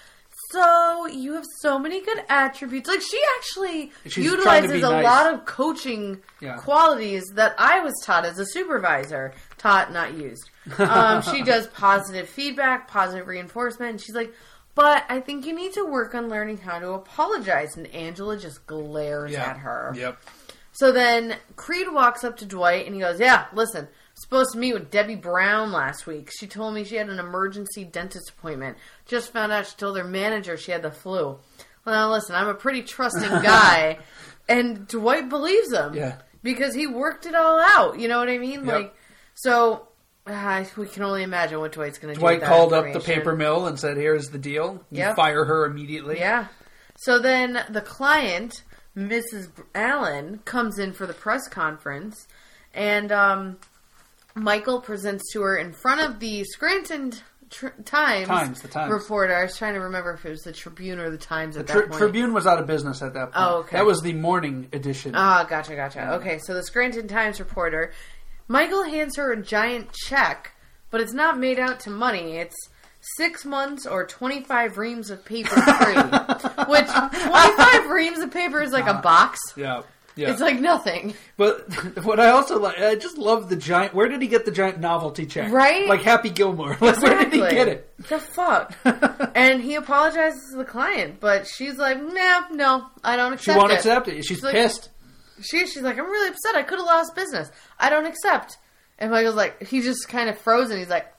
so you have so many good attributes. Like, she actually She's trying to utilizes be a nice. lot of coaching qualities that I was taught as a supervisor. Taught, not used. She does positive feedback, positive reinforcement, and she's like, but I think you need to work on learning how to apologize. And Angela just glares at her. Yep. So then Creed walks up to Dwight and he goes, yeah, listen, supposed to meet with Debbie Brown last week. She told me she had an emergency dentist appointment. Just found out she told her manager she had the flu. Well, now listen, I'm a pretty trusting guy. And Dwight believes him. Yeah. Because he worked it all out. You know what I mean? Yep. Like, so we can only imagine what Dwight's going to do. Dwight with that called up the information. paper mill and said, here's the deal. You Yep. fire her immediately. Yeah. So then the client, Mrs. Allen, comes in for the press conference, and Michael presents to her in front of the Scranton Times reporter. I was trying to remember if it was the Tribune or the Times at that point. Tribune was out of business at that point. Oh, okay. That was the morning edition. Oh, gotcha. Okay, so the Scranton Times reporter, Michael hands her a giant check, but it's not made out to money. It's 6 months or 25 reams of paper free. Which, 25 reams of paper is like a box. Yeah. It's like nothing. But what I also like, I just love the giant, where did he get the giant novelty check? Right? Like Happy Gilmore. Like, where did he get it? The fuck? And he apologizes to the client, but she's like, nah, no, I don't accept it. She won't accept it. She's like, pissed. She's like, I'm really upset. I could have lost business. I don't accept. And Michael's like, he's just kind of frozen. He's like,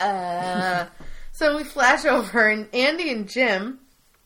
So we flash over, and Andy and Jim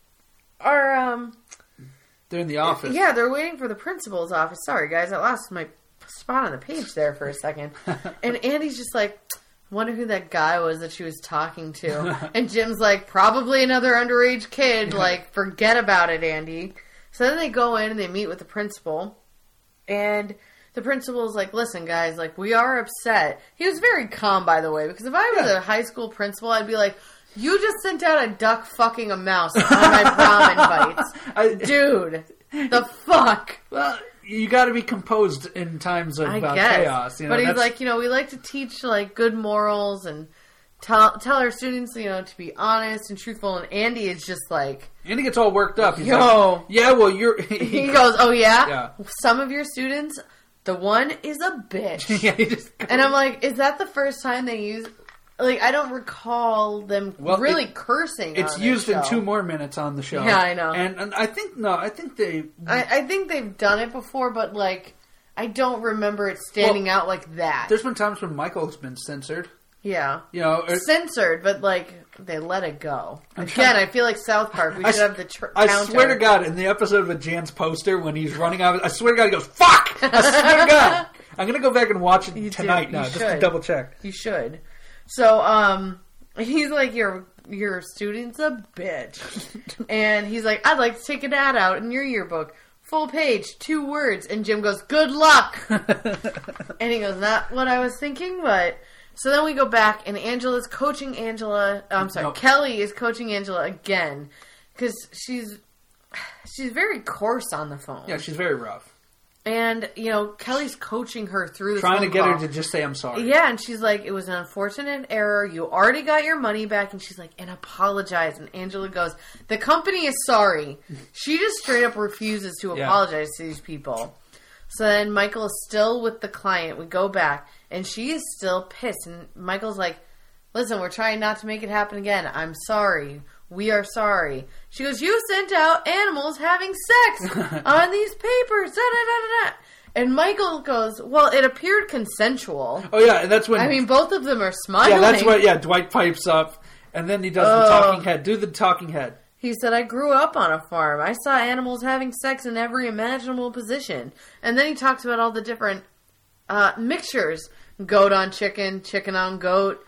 are, they're in the office. Yeah, they're waiting for the principal's office. Sorry, guys, I lost my spot on the page there for a second. And Andy's just like, I wonder who that guy was that she was talking to. And Jim's like, probably another underage kid. Like, forget about it, Andy. So then they go in and they meet with the principal. And the principal's like, listen, guys, like, we are upset. He was very calm, by the way, because if I was a high school principal, I'd be like, you just sent out a duck fucking a mouse on my prom invites. Dude, the fuck? Well, you got to be composed in times of chaos. You know, but he's like, we like to teach, like, good morals and tell our students, to be honest and truthful. And Andy is just like... Andy gets all worked up. He's Yo. like, yeah, well, you're... He goes, oh, yeah? Yeah. Some of your students, the one is a bitch. Yeah, he just goes, and I'm like, is that the first time they use... Like, I don't recall them really cursing. It's on used this in show. 2 more minutes on the show. Yeah, I know. And I think they... I think they've done it before, but, like, I don't remember it standing out like that. There's been times when Michael's been censored. Yeah. Censored, but, like, they let it go. Again, I feel like South Park. We should have the counter. I swear to God, in the episode with Jan's poster, when he's running out, I swear to God, he goes, fuck! I swear to God. I'm going to go back and watch it tonight now, just to double check. You should. So, he's like, your student's a bitch. And he's like, I'd like to take an ad out in your yearbook. Full page, 2 words. And Jim goes, good luck! And he goes, not what I was thinking, but... So then we go back, and Angela's coaching Angela... Kelly is coaching Angela again. Because she's very coarse on the phone. Yeah, she's very rough. And, Kelly's coaching her through this trying to get call. her to just say, I'm sorry. Yeah, and she's like, it was an unfortunate error. You already got your money back. And she's like, and apologize. And Angela goes, the company is sorry. She just straight up refuses to apologize to these people. So then Michael is still with the client. We go back, and she is still pissed. And Michael's like, listen, we're trying not to make it happen again. I'm sorry. We are sorry. She goes, you sent out animals having sex on these papers. Da, da, da, da, da. And Michael goes, well, it appeared consensual. Oh, yeah, and that's when... I mean, both of them are smiling. Yeah, that's what, Dwight pipes up, and then he does the talking head. Do the talking head. He said, I grew up on a farm. I saw animals having sex in every imaginable position. And then he talks about all the different mixtures. Goat on chicken, chicken on goat.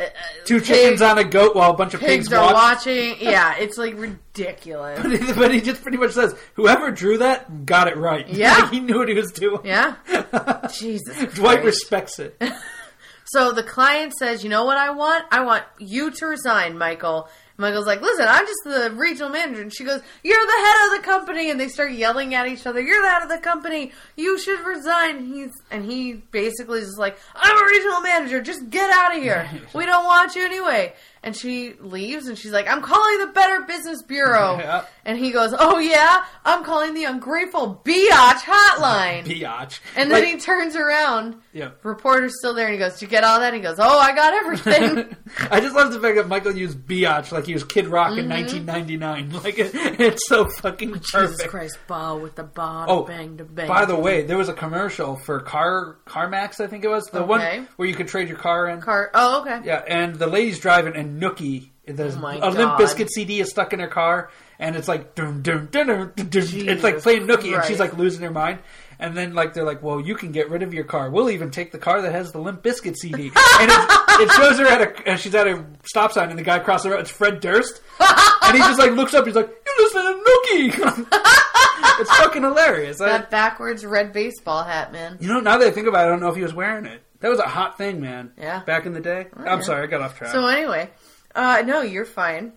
2 chickens on a goat while a bunch of pigs are watching. Yeah, it's like ridiculous. But he just pretty much says, whoever drew that got it right. Yeah. Like, he knew what he was doing. Yeah. Jesus Christ. Dwight respects it. So the client says, you know what I want? I want you to resign, Michael. Michael's like, listen, I'm just the regional manager. And she goes, you're the head of the company. And they start yelling at each other. You're the head of the company. You should resign. And he basically is just like, I'm a regional manager. Just get out of here. We don't want you anyway. And she leaves and she's like, I'm calling the Better Business Bureau. Yeah. And he goes, oh yeah? I'm calling the ungrateful biatch hotline. Biatch. And then he turns around. Yeah. Reporter's still there and he goes, did you get all that? And he goes, oh, I got everything. I just love the fact that Michael used biatch like he was Kid Rock in 1999. Like, it's so fucking perfect. Jesus Christ, bow with the bow, bang to bang. By the way, there was a commercial for CarMax, I think it was. The one where you could trade your car in. Oh, okay. Yeah, and the lady's driving, and Nookie, a Limp Bizkit CD is stuck in her car, and it's like, dun, dun, dun, dun, dun, dun. It's like playing Nookie, and she's like losing her mind. And then like they're like, well, you can get rid of your car. We'll even take the car that has the Limp Bizkit CD. And it shows her she's at a stop sign, and the guy across the road, it's Fred Durst. And he just like looks up, he's like, you listen to Nookie! It's fucking hilarious. That backwards red baseball hat, man. You know, now that I think about it, I don't know if he was wearing it. That was a hot thing, man. Yeah. Back in the day. I'm sorry, I got off track. So anyway, no, you're fine.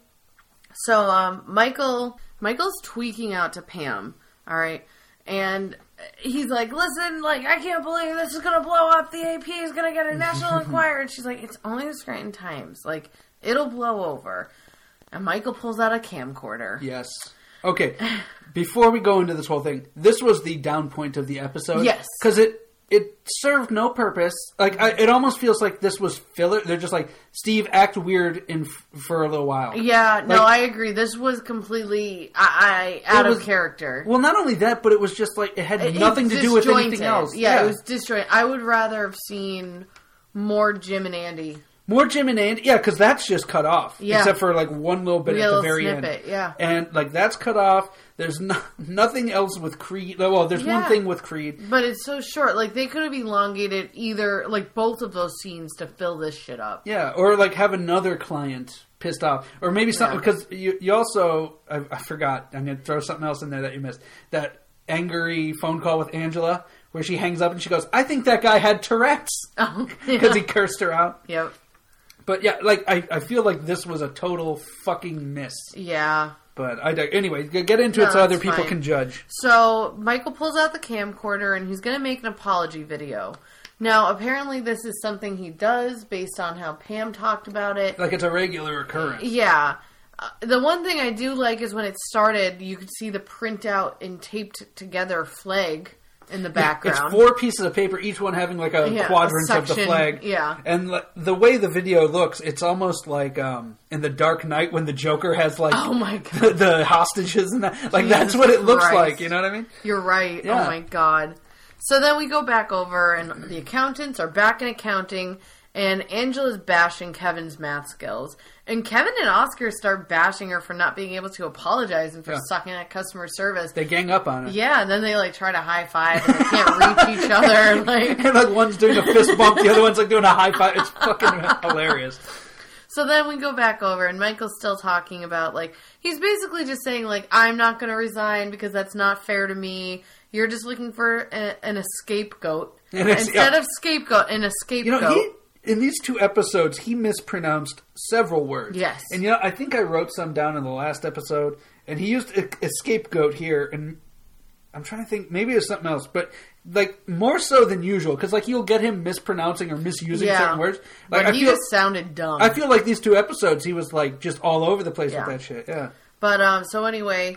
So Michael's tweaking out to Pam, all right? And he's like, listen, like, I can't believe this is going to blow up. The AP is going to get a National Enquirer. And she's like, it's only the Scranton Times. Like, it'll blow over. And Michael pulls out a camcorder. Yes. Okay, before we go into this whole thing, this was the down point of the episode. Yes. Because it served no purpose. Like, it almost feels like this was filler. They're just like, Steve, act weird for a little while. Yeah, no, I agree. This was completely out of character. Well, not only that, but it was just like, it had nothing to do with anything else. Yeah, it was disjointed. I would rather have seen more Jim and Andy. More Jim and Andy, yeah, because that's just cut off. Yeah. Except for like one little bit at the very snippet, end. Yeah. And like that's cut off. There's nothing else with Creed. Well, there's one thing with Creed. But it's so short. Like they could have elongated either, like both of those scenes to fill this shit up. Yeah, or like have another client pissed off. Or maybe something, because you also, I forgot, I'm going to throw something else in there that you missed. That angry phone call with Angela where she hangs up and she goes, I think that guy had Tourette's. Because he cursed her out. Yep. But yeah, like I feel like this was a total fucking miss. Yeah. But anyway, get into it so other people can judge. So Michael pulls out the camcorder and he's going to make an apology video. Now, apparently this is something he does based on how Pam talked about it. Like it's a regular occurrence. Yeah. The one thing I do like is when it started, you could see the printout and taped together flag in the background. It's 4 pieces of paper, each one having like a quadrant of the flag. Yeah. And the way the video looks, it's almost like in The Dark Knight when the Joker has like oh my God. the hostages and that. Like that's what it looks like, you know what I mean? You're right. Yeah. Oh my God. So then we go back over and the accountants are back in accounting and Angela's bashing Kevin's math skills. And Kevin and Oscar start bashing her for not being able to apologize and for sucking at customer service. They gang up on it. Yeah, and then they like try to high five and they can't reach each other. Like, and like one's doing a fist bump, the other one's like doing a high five. It's fucking hilarious. So then we go back over and Michael's still talking about like, he's basically just saying like, I'm not going to resign because that's not fair to me. You're just looking for an scapegoat. Instead of scapegoat, an scapegoat. You know, in these 2 episodes, he mispronounced several words. Yes. And, you know, I think I wrote some down in the last episode, and he used a scapegoat here, and I'm trying to think, maybe it's something else, but, like, more so than usual, because, like, you'll get him mispronouncing or misusing certain words. Like, but he just sounded dumb. I feel like these 2 episodes, he was, like, just all over the place with that shit, yeah. But, so anyway,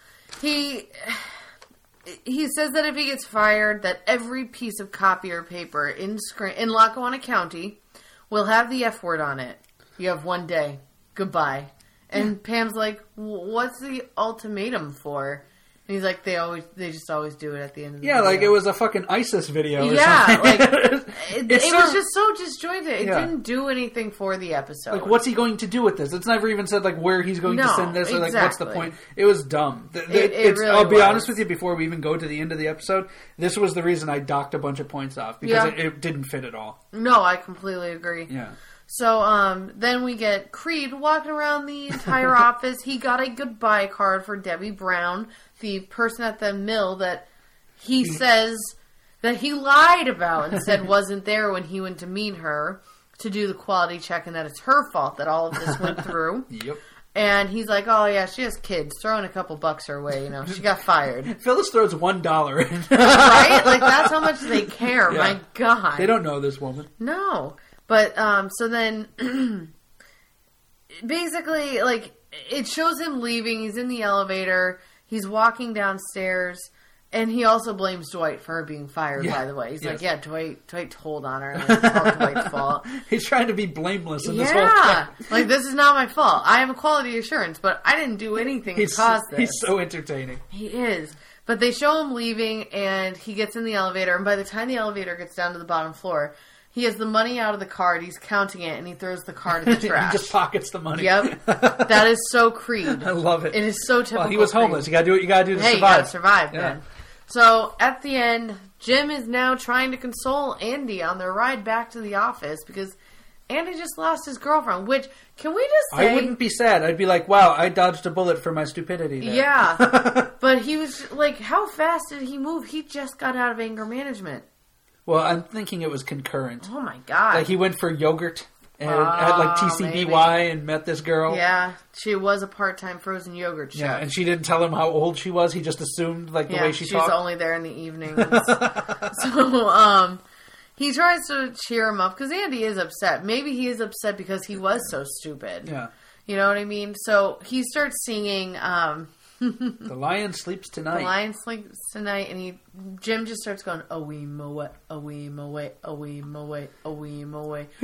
he says that if he gets fired, that every piece of copy or paper in Lackawanna County will have the F word on it. You have 1 day. Goodbye. And Pam's like, what's the ultimatum for? And he's like, they just always do it at the end of the video. Yeah, like it was a fucking ISIS video or yeah, something. Like, it was just so disjointed. It didn't do anything for the episode. Like, what's he going to do with this? It's never even said, like, where he's going to send this or, like, what's the point? It was dumb. It really I'll be honest with you, before we even go to the end of the episode, this was the reason I docked a bunch of points off, because it didn't fit at all. No, I completely agree. Yeah. So, then we get Creed walking around the entire office. He got a goodbye card for Debbie Brown, the person at the mill that he says that he lied about and said wasn't there when he went to meet her to do the quality check, and that it's her fault that all of this went through. Yep. And he's like, oh, yeah, she has kids. Throwing a couple bucks her way, She got fired. Phyllis throws $1 in. Right? Like, that's how much they care. Yeah. My God. They don't know this woman. No. But, so then, basically, like, it shows him leaving. He's in the elevator. He's walking downstairs. And he also blames Dwight for her being fired, by the way. He's like, yeah, Dwight told on her, and it's all Dwight's fault. He's trying to be blameless in this whole thing. Yeah. Like, this is not my fault. I have a quality assurance, but I didn't do anything to cause this. He's so entertaining. He is. But they show him leaving, and he gets in the elevator, and by the time the elevator gets down to the bottom floor, he has the money out of the card, he's counting it, and he throws the card in the trash. He just pockets the money. Yep. That is so Creed. I love it. It is so typical. Well, he was homeless. Creed. You gotta do what you gotta do to survive. You gotta survive, Yeah. man. So, at the end, Jim is now trying to console Andy on their ride back to the office because Andy just lost his girlfriend, which, can we just say... I wouldn't be sad. I'd be like, wow, I dodged a bullet for my stupidity there. Yeah. But he was, like, how fast did he move? He just got out of anger management. Well, I'm thinking it was concurrent. Oh, my God. Like, he went for yogurt and had, like, TCBY maybe. and met this girl. Yeah, she was a part-time frozen yogurt chef. Yeah, and she didn't tell him how old she was. He just assumed, like, the way she she's talked. only there in the evenings. So, he tries to cheer him up because Andy is upset. Maybe he is upset because he was so stupid. Yeah. You know what I mean? So he starts singing The Lion Sleeps Tonight. The Lion Sleeps Tonight, and Jim just starts going, a wee moe, a wee moe, a wee moe, a wee moe, a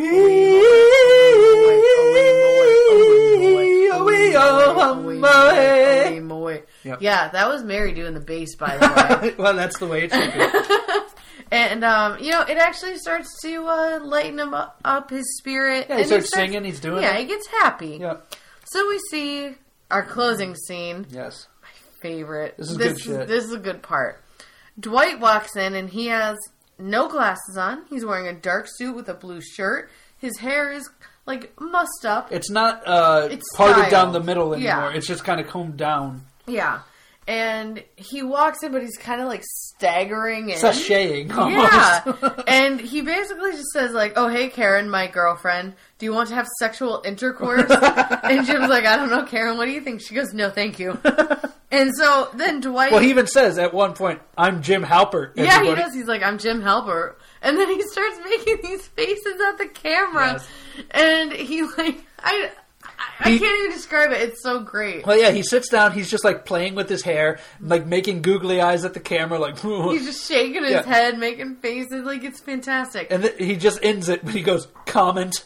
wee moe. Yeah, that was Mary doing the bass, by the way. Well, that's the way it should be. And, it actually starts to lighten him up his spirit. Yeah, he starts singing, he's doing it. Yeah, he gets happy. Yeah. So we see our closing scene. Yes. My favorite. This is good shit. This is a good part. Dwight walks in, and he has no glasses on. He's wearing a dark suit with a blue shirt. His hair is, like, mussed up. It's not It's parted styled. down the middle anymore. Yeah. It's just kind of combed down. Yeah. And he walks in, but he's kind of, like, staggering in. Sashaying, almost. Yeah. And he basically just says, like, oh, hey, Karen, my girlfriend, do you want to have sexual intercourse? And Jim's like, I don't know, Karen, what do you think? She goes, no, thank you. And so then Dwight... Well, he even says at one point, I'm Jim Halpert. Yeah, everybody. he does. He's like, I'm Jim Halpert. And then he starts making these faces at the camera. Yes. And he, like, I can't even describe it. It's so great. Well, yeah, he sits down. He's just, like, playing with his hair, like, making googly eyes at the camera, like... He's just shaking his head, making faces. Like, it's fantastic. And he just ends it when he goes, comment.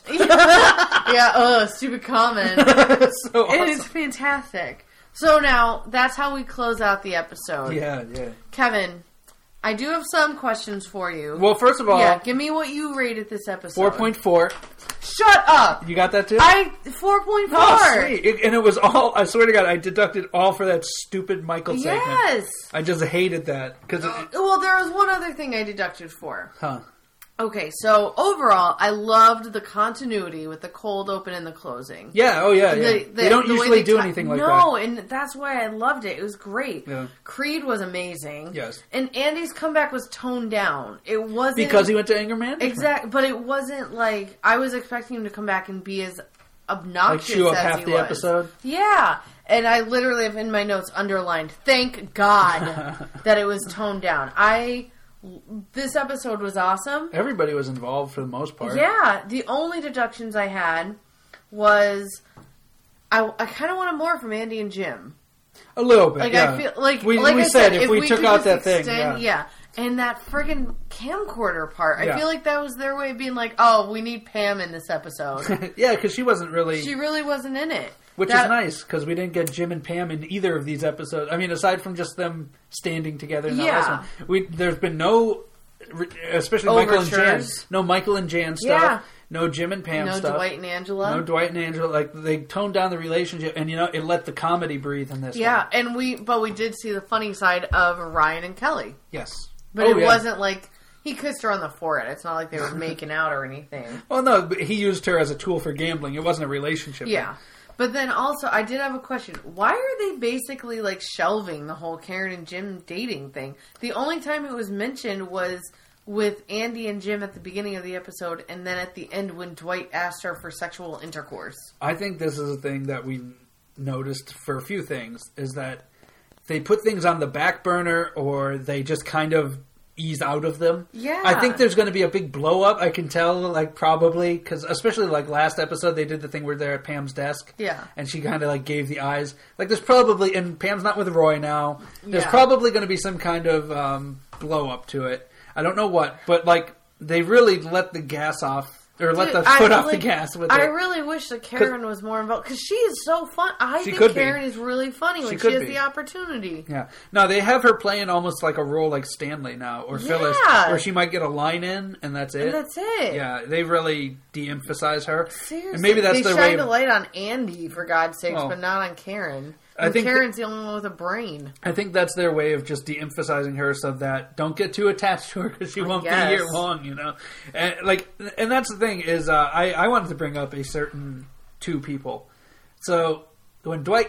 Yeah, stupid comment. So awesome. It is fantastic. So now, that's how we close out the episode. Yeah. Kevin, I do have some questions for you. Well, first of all... Yeah, give me what you rated this episode. 4.4. Shut up! You got that too? 4.4. Oh, sweet. And it was all... I swear to God, I deducted all for that stupid Michael segment. Yes! I just hated that. Well, there was one other thing I deducted for. Huh. Okay, so overall, I loved the continuity with the cold open and the closing. Yeah, they don't usually do anything like that. No, and that's why I loved it. It was great. Yeah. Creed was amazing. Yes. And Andy's comeback was toned down. It wasn't... Because he went to anger management. Exactly, but it wasn't like... I was expecting him to come back and be as obnoxious like chew up as half he the was. episode? Yeah. And I literally have in my notes underlined, thank God that it was toned down. This episode was awesome. Everybody was involved for the most part. Yeah, the only deductions I had was I kind of wanted more from Andy and Jim. A little bit. Like yeah. I feel like we I said if we took could out just that thing, extend, yeah. And that friggin' camcorder part. Yeah. I feel like that was their way of being like, oh, we need Pam in this episode. Yeah, because she wasn't really. She really wasn't in it. Which is nice, because we didn't get Jim and Pam in either of these episodes. I mean, aside from just them standing together in that last one. There's been no, especially Michael and Jan. No Michael and Jan stuff. Yeah. No Jim and Pam stuff. No Dwight and Angela. No Dwight and Angela. Like, they toned down the relationship, and, it let the comedy breathe in this one. Yeah, and we did see the funny side of Ryan and Kelly. Yes. But it wasn't like... He kissed her on the forehead. It's not like they were making out or anything. Well, no, but he used her as a tool for gambling. It wasn't a relationship. Yeah. But then also, I did have a question. Why are they basically, like, shelving the whole Karen and Jim dating thing? The only time it was mentioned was with Andy and Jim at the beginning of the episode, and then at the end when Dwight asked her for sexual intercourse. I think this is a thing that noticed for a few things is that they put things on the back burner or they just kind of ease out of them. Yeah. I think there's going to be a big blow up. I can tell, like, probably, because especially like last episode, they did the thing where they're at Pam's desk. Yeah. And she kind of like gave the eyes. Like, there's probably, and Pam's not with Roy now. There's Yeah. probably going to be some kind of blow up to it. I don't know what, but like they really let the gas off. Or let the foot off the gas with it. I really wish that Karen was more involved because she is so fun. I think could be. Karen is really funny when she has the opportunity. Yeah. No, they have her playing almost like a role like Stanley now or Phyllis, where she might get a line in and that's it. And that's it. Yeah, they really de-emphasize her. Seriously, and maybe that's they their way. shined a light on Andy for God's sakes, but not on Karen. I think Karen's the only one with a brain. I think that's their way of just de-emphasizing her, so that don't get too attached to her because she won't be here long, you know. And that's the thing is, I wanted to bring up a certain two people. So when Dwight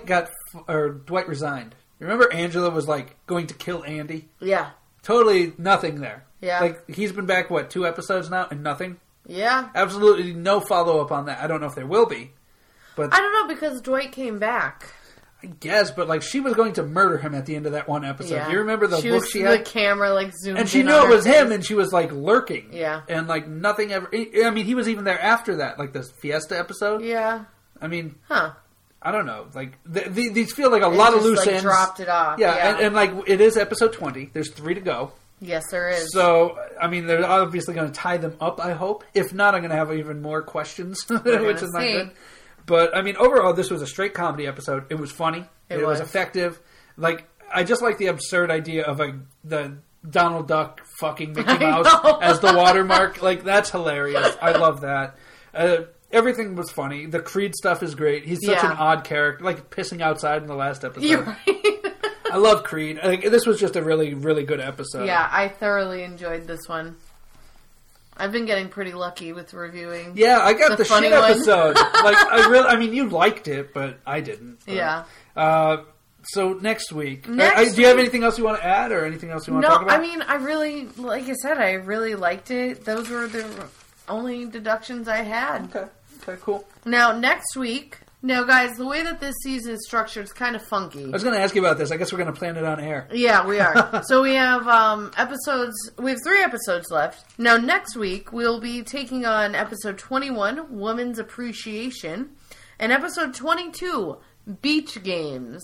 resigned, remember Angela was like going to kill Andy? Yeah, totally nothing there. Yeah, like he's been back 2 episodes now and nothing. Yeah, absolutely no follow up on that. I don't know if there will be, but I don't know because Dwight came back. I guess, but like she was going to murder him at the end of that one episode. Yeah. Do you remember the look she had? The camera like zoomed in, and she knew it was him, and she was like lurking. Yeah, and like nothing ever. I mean, he was even there after that, like the Fiesta episode. Yeah, I mean, I don't know. Like these feel like a lot of loose ends. Dropped it off. Yeah, and like it is episode 20. There's 3 to go. Yes, there is. So, I mean, they're obviously going to tie them up, I hope. If not, I'm going to have even more questions, which is not good. But, I mean, overall, this was a straight comedy episode. It was funny. It was effective. Like, I just like the absurd idea of the Donald Duck fucking Mickey Mouse as the watermark. Like, that's hilarious. I love that. Everything was funny. The Creed stuff is great. He's such an odd character. Like, pissing outside in the last episode. You're right. I love Creed. This was just a really, really good episode. Yeah, I thoroughly enjoyed this one. I've been getting pretty lucky with reviewing. Yeah, I got the shit episode. I mean, you liked it, but I didn't. But. Yeah. So next week, do you have anything else you want to add, or anything else you want to talk about? I mean, I really, like I said, I really liked it. Those were the only deductions I had. Okay, cool. Now, next week... Now, guys, the way that this season is structured is kind of funky. I was going to ask you about this. I guess we're going to plan it on air. Yeah, we are. So we have episodes... We have 3 episodes left. Now, next week, we'll be taking on episode 21, Woman's Appreciation, and episode 22, Beach Games.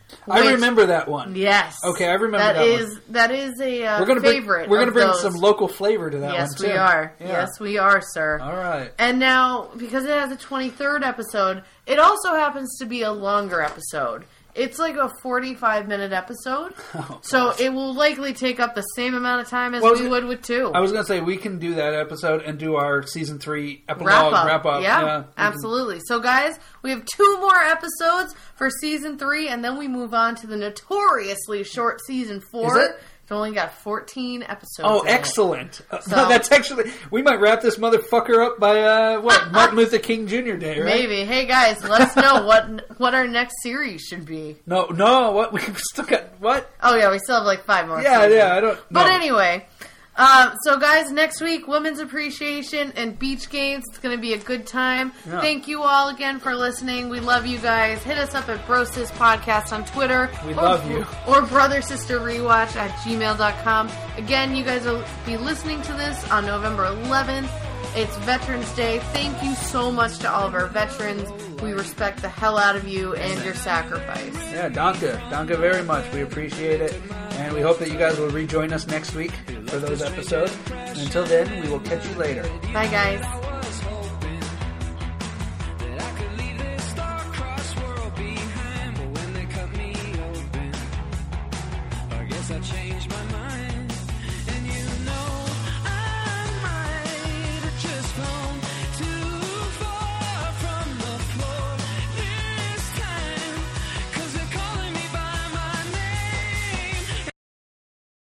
I remember that one. Yes. Okay, I remember that one. That is a favorite. We're going to bring some local flavor to that one, too. Yes, we are. Yeah. Yes, we are, sir. All right. And now, because it has a 23rd episode, it also happens to be a longer episode. It's like a 45-minute episode, so it will likely take up the same amount of time as we would with 2. I was going to say, we can do that episode and do our Season 3 epilogue wrap-up. Yeah, absolutely. So, guys, we have 2 more episodes for Season 3, and then we move on to the notoriously short Season 4. Is it? It's only got 14 episodes. Oh, excellent. No, that's actually... We might wrap this motherfucker up by, Martin Luther King Jr. Day, right? Maybe. Hey, guys, let us know what our next series should be. No, what? We've still got... What? Oh, yeah, we still have like 5 more. Yeah, I don't... But anyway... so guys, next week, Women's Appreciation and Beach Games. It's going to be a good time. Yeah. Thank you all again for listening. We love you guys. Hit us up at Brosis Podcast on Twitter. We love you. Or Brother Sister Rewatch at gmail.com. Again, you guys will be listening to this on November 11th. It's Veterans Day. Thank you so much to all of our veterans. We respect the hell out of you and your sacrifice. Yeah, Danke very much. We appreciate it. And we hope that you guys will rejoin us next week for those episodes. And until then, we will catch you later. Bye, guys. I changed my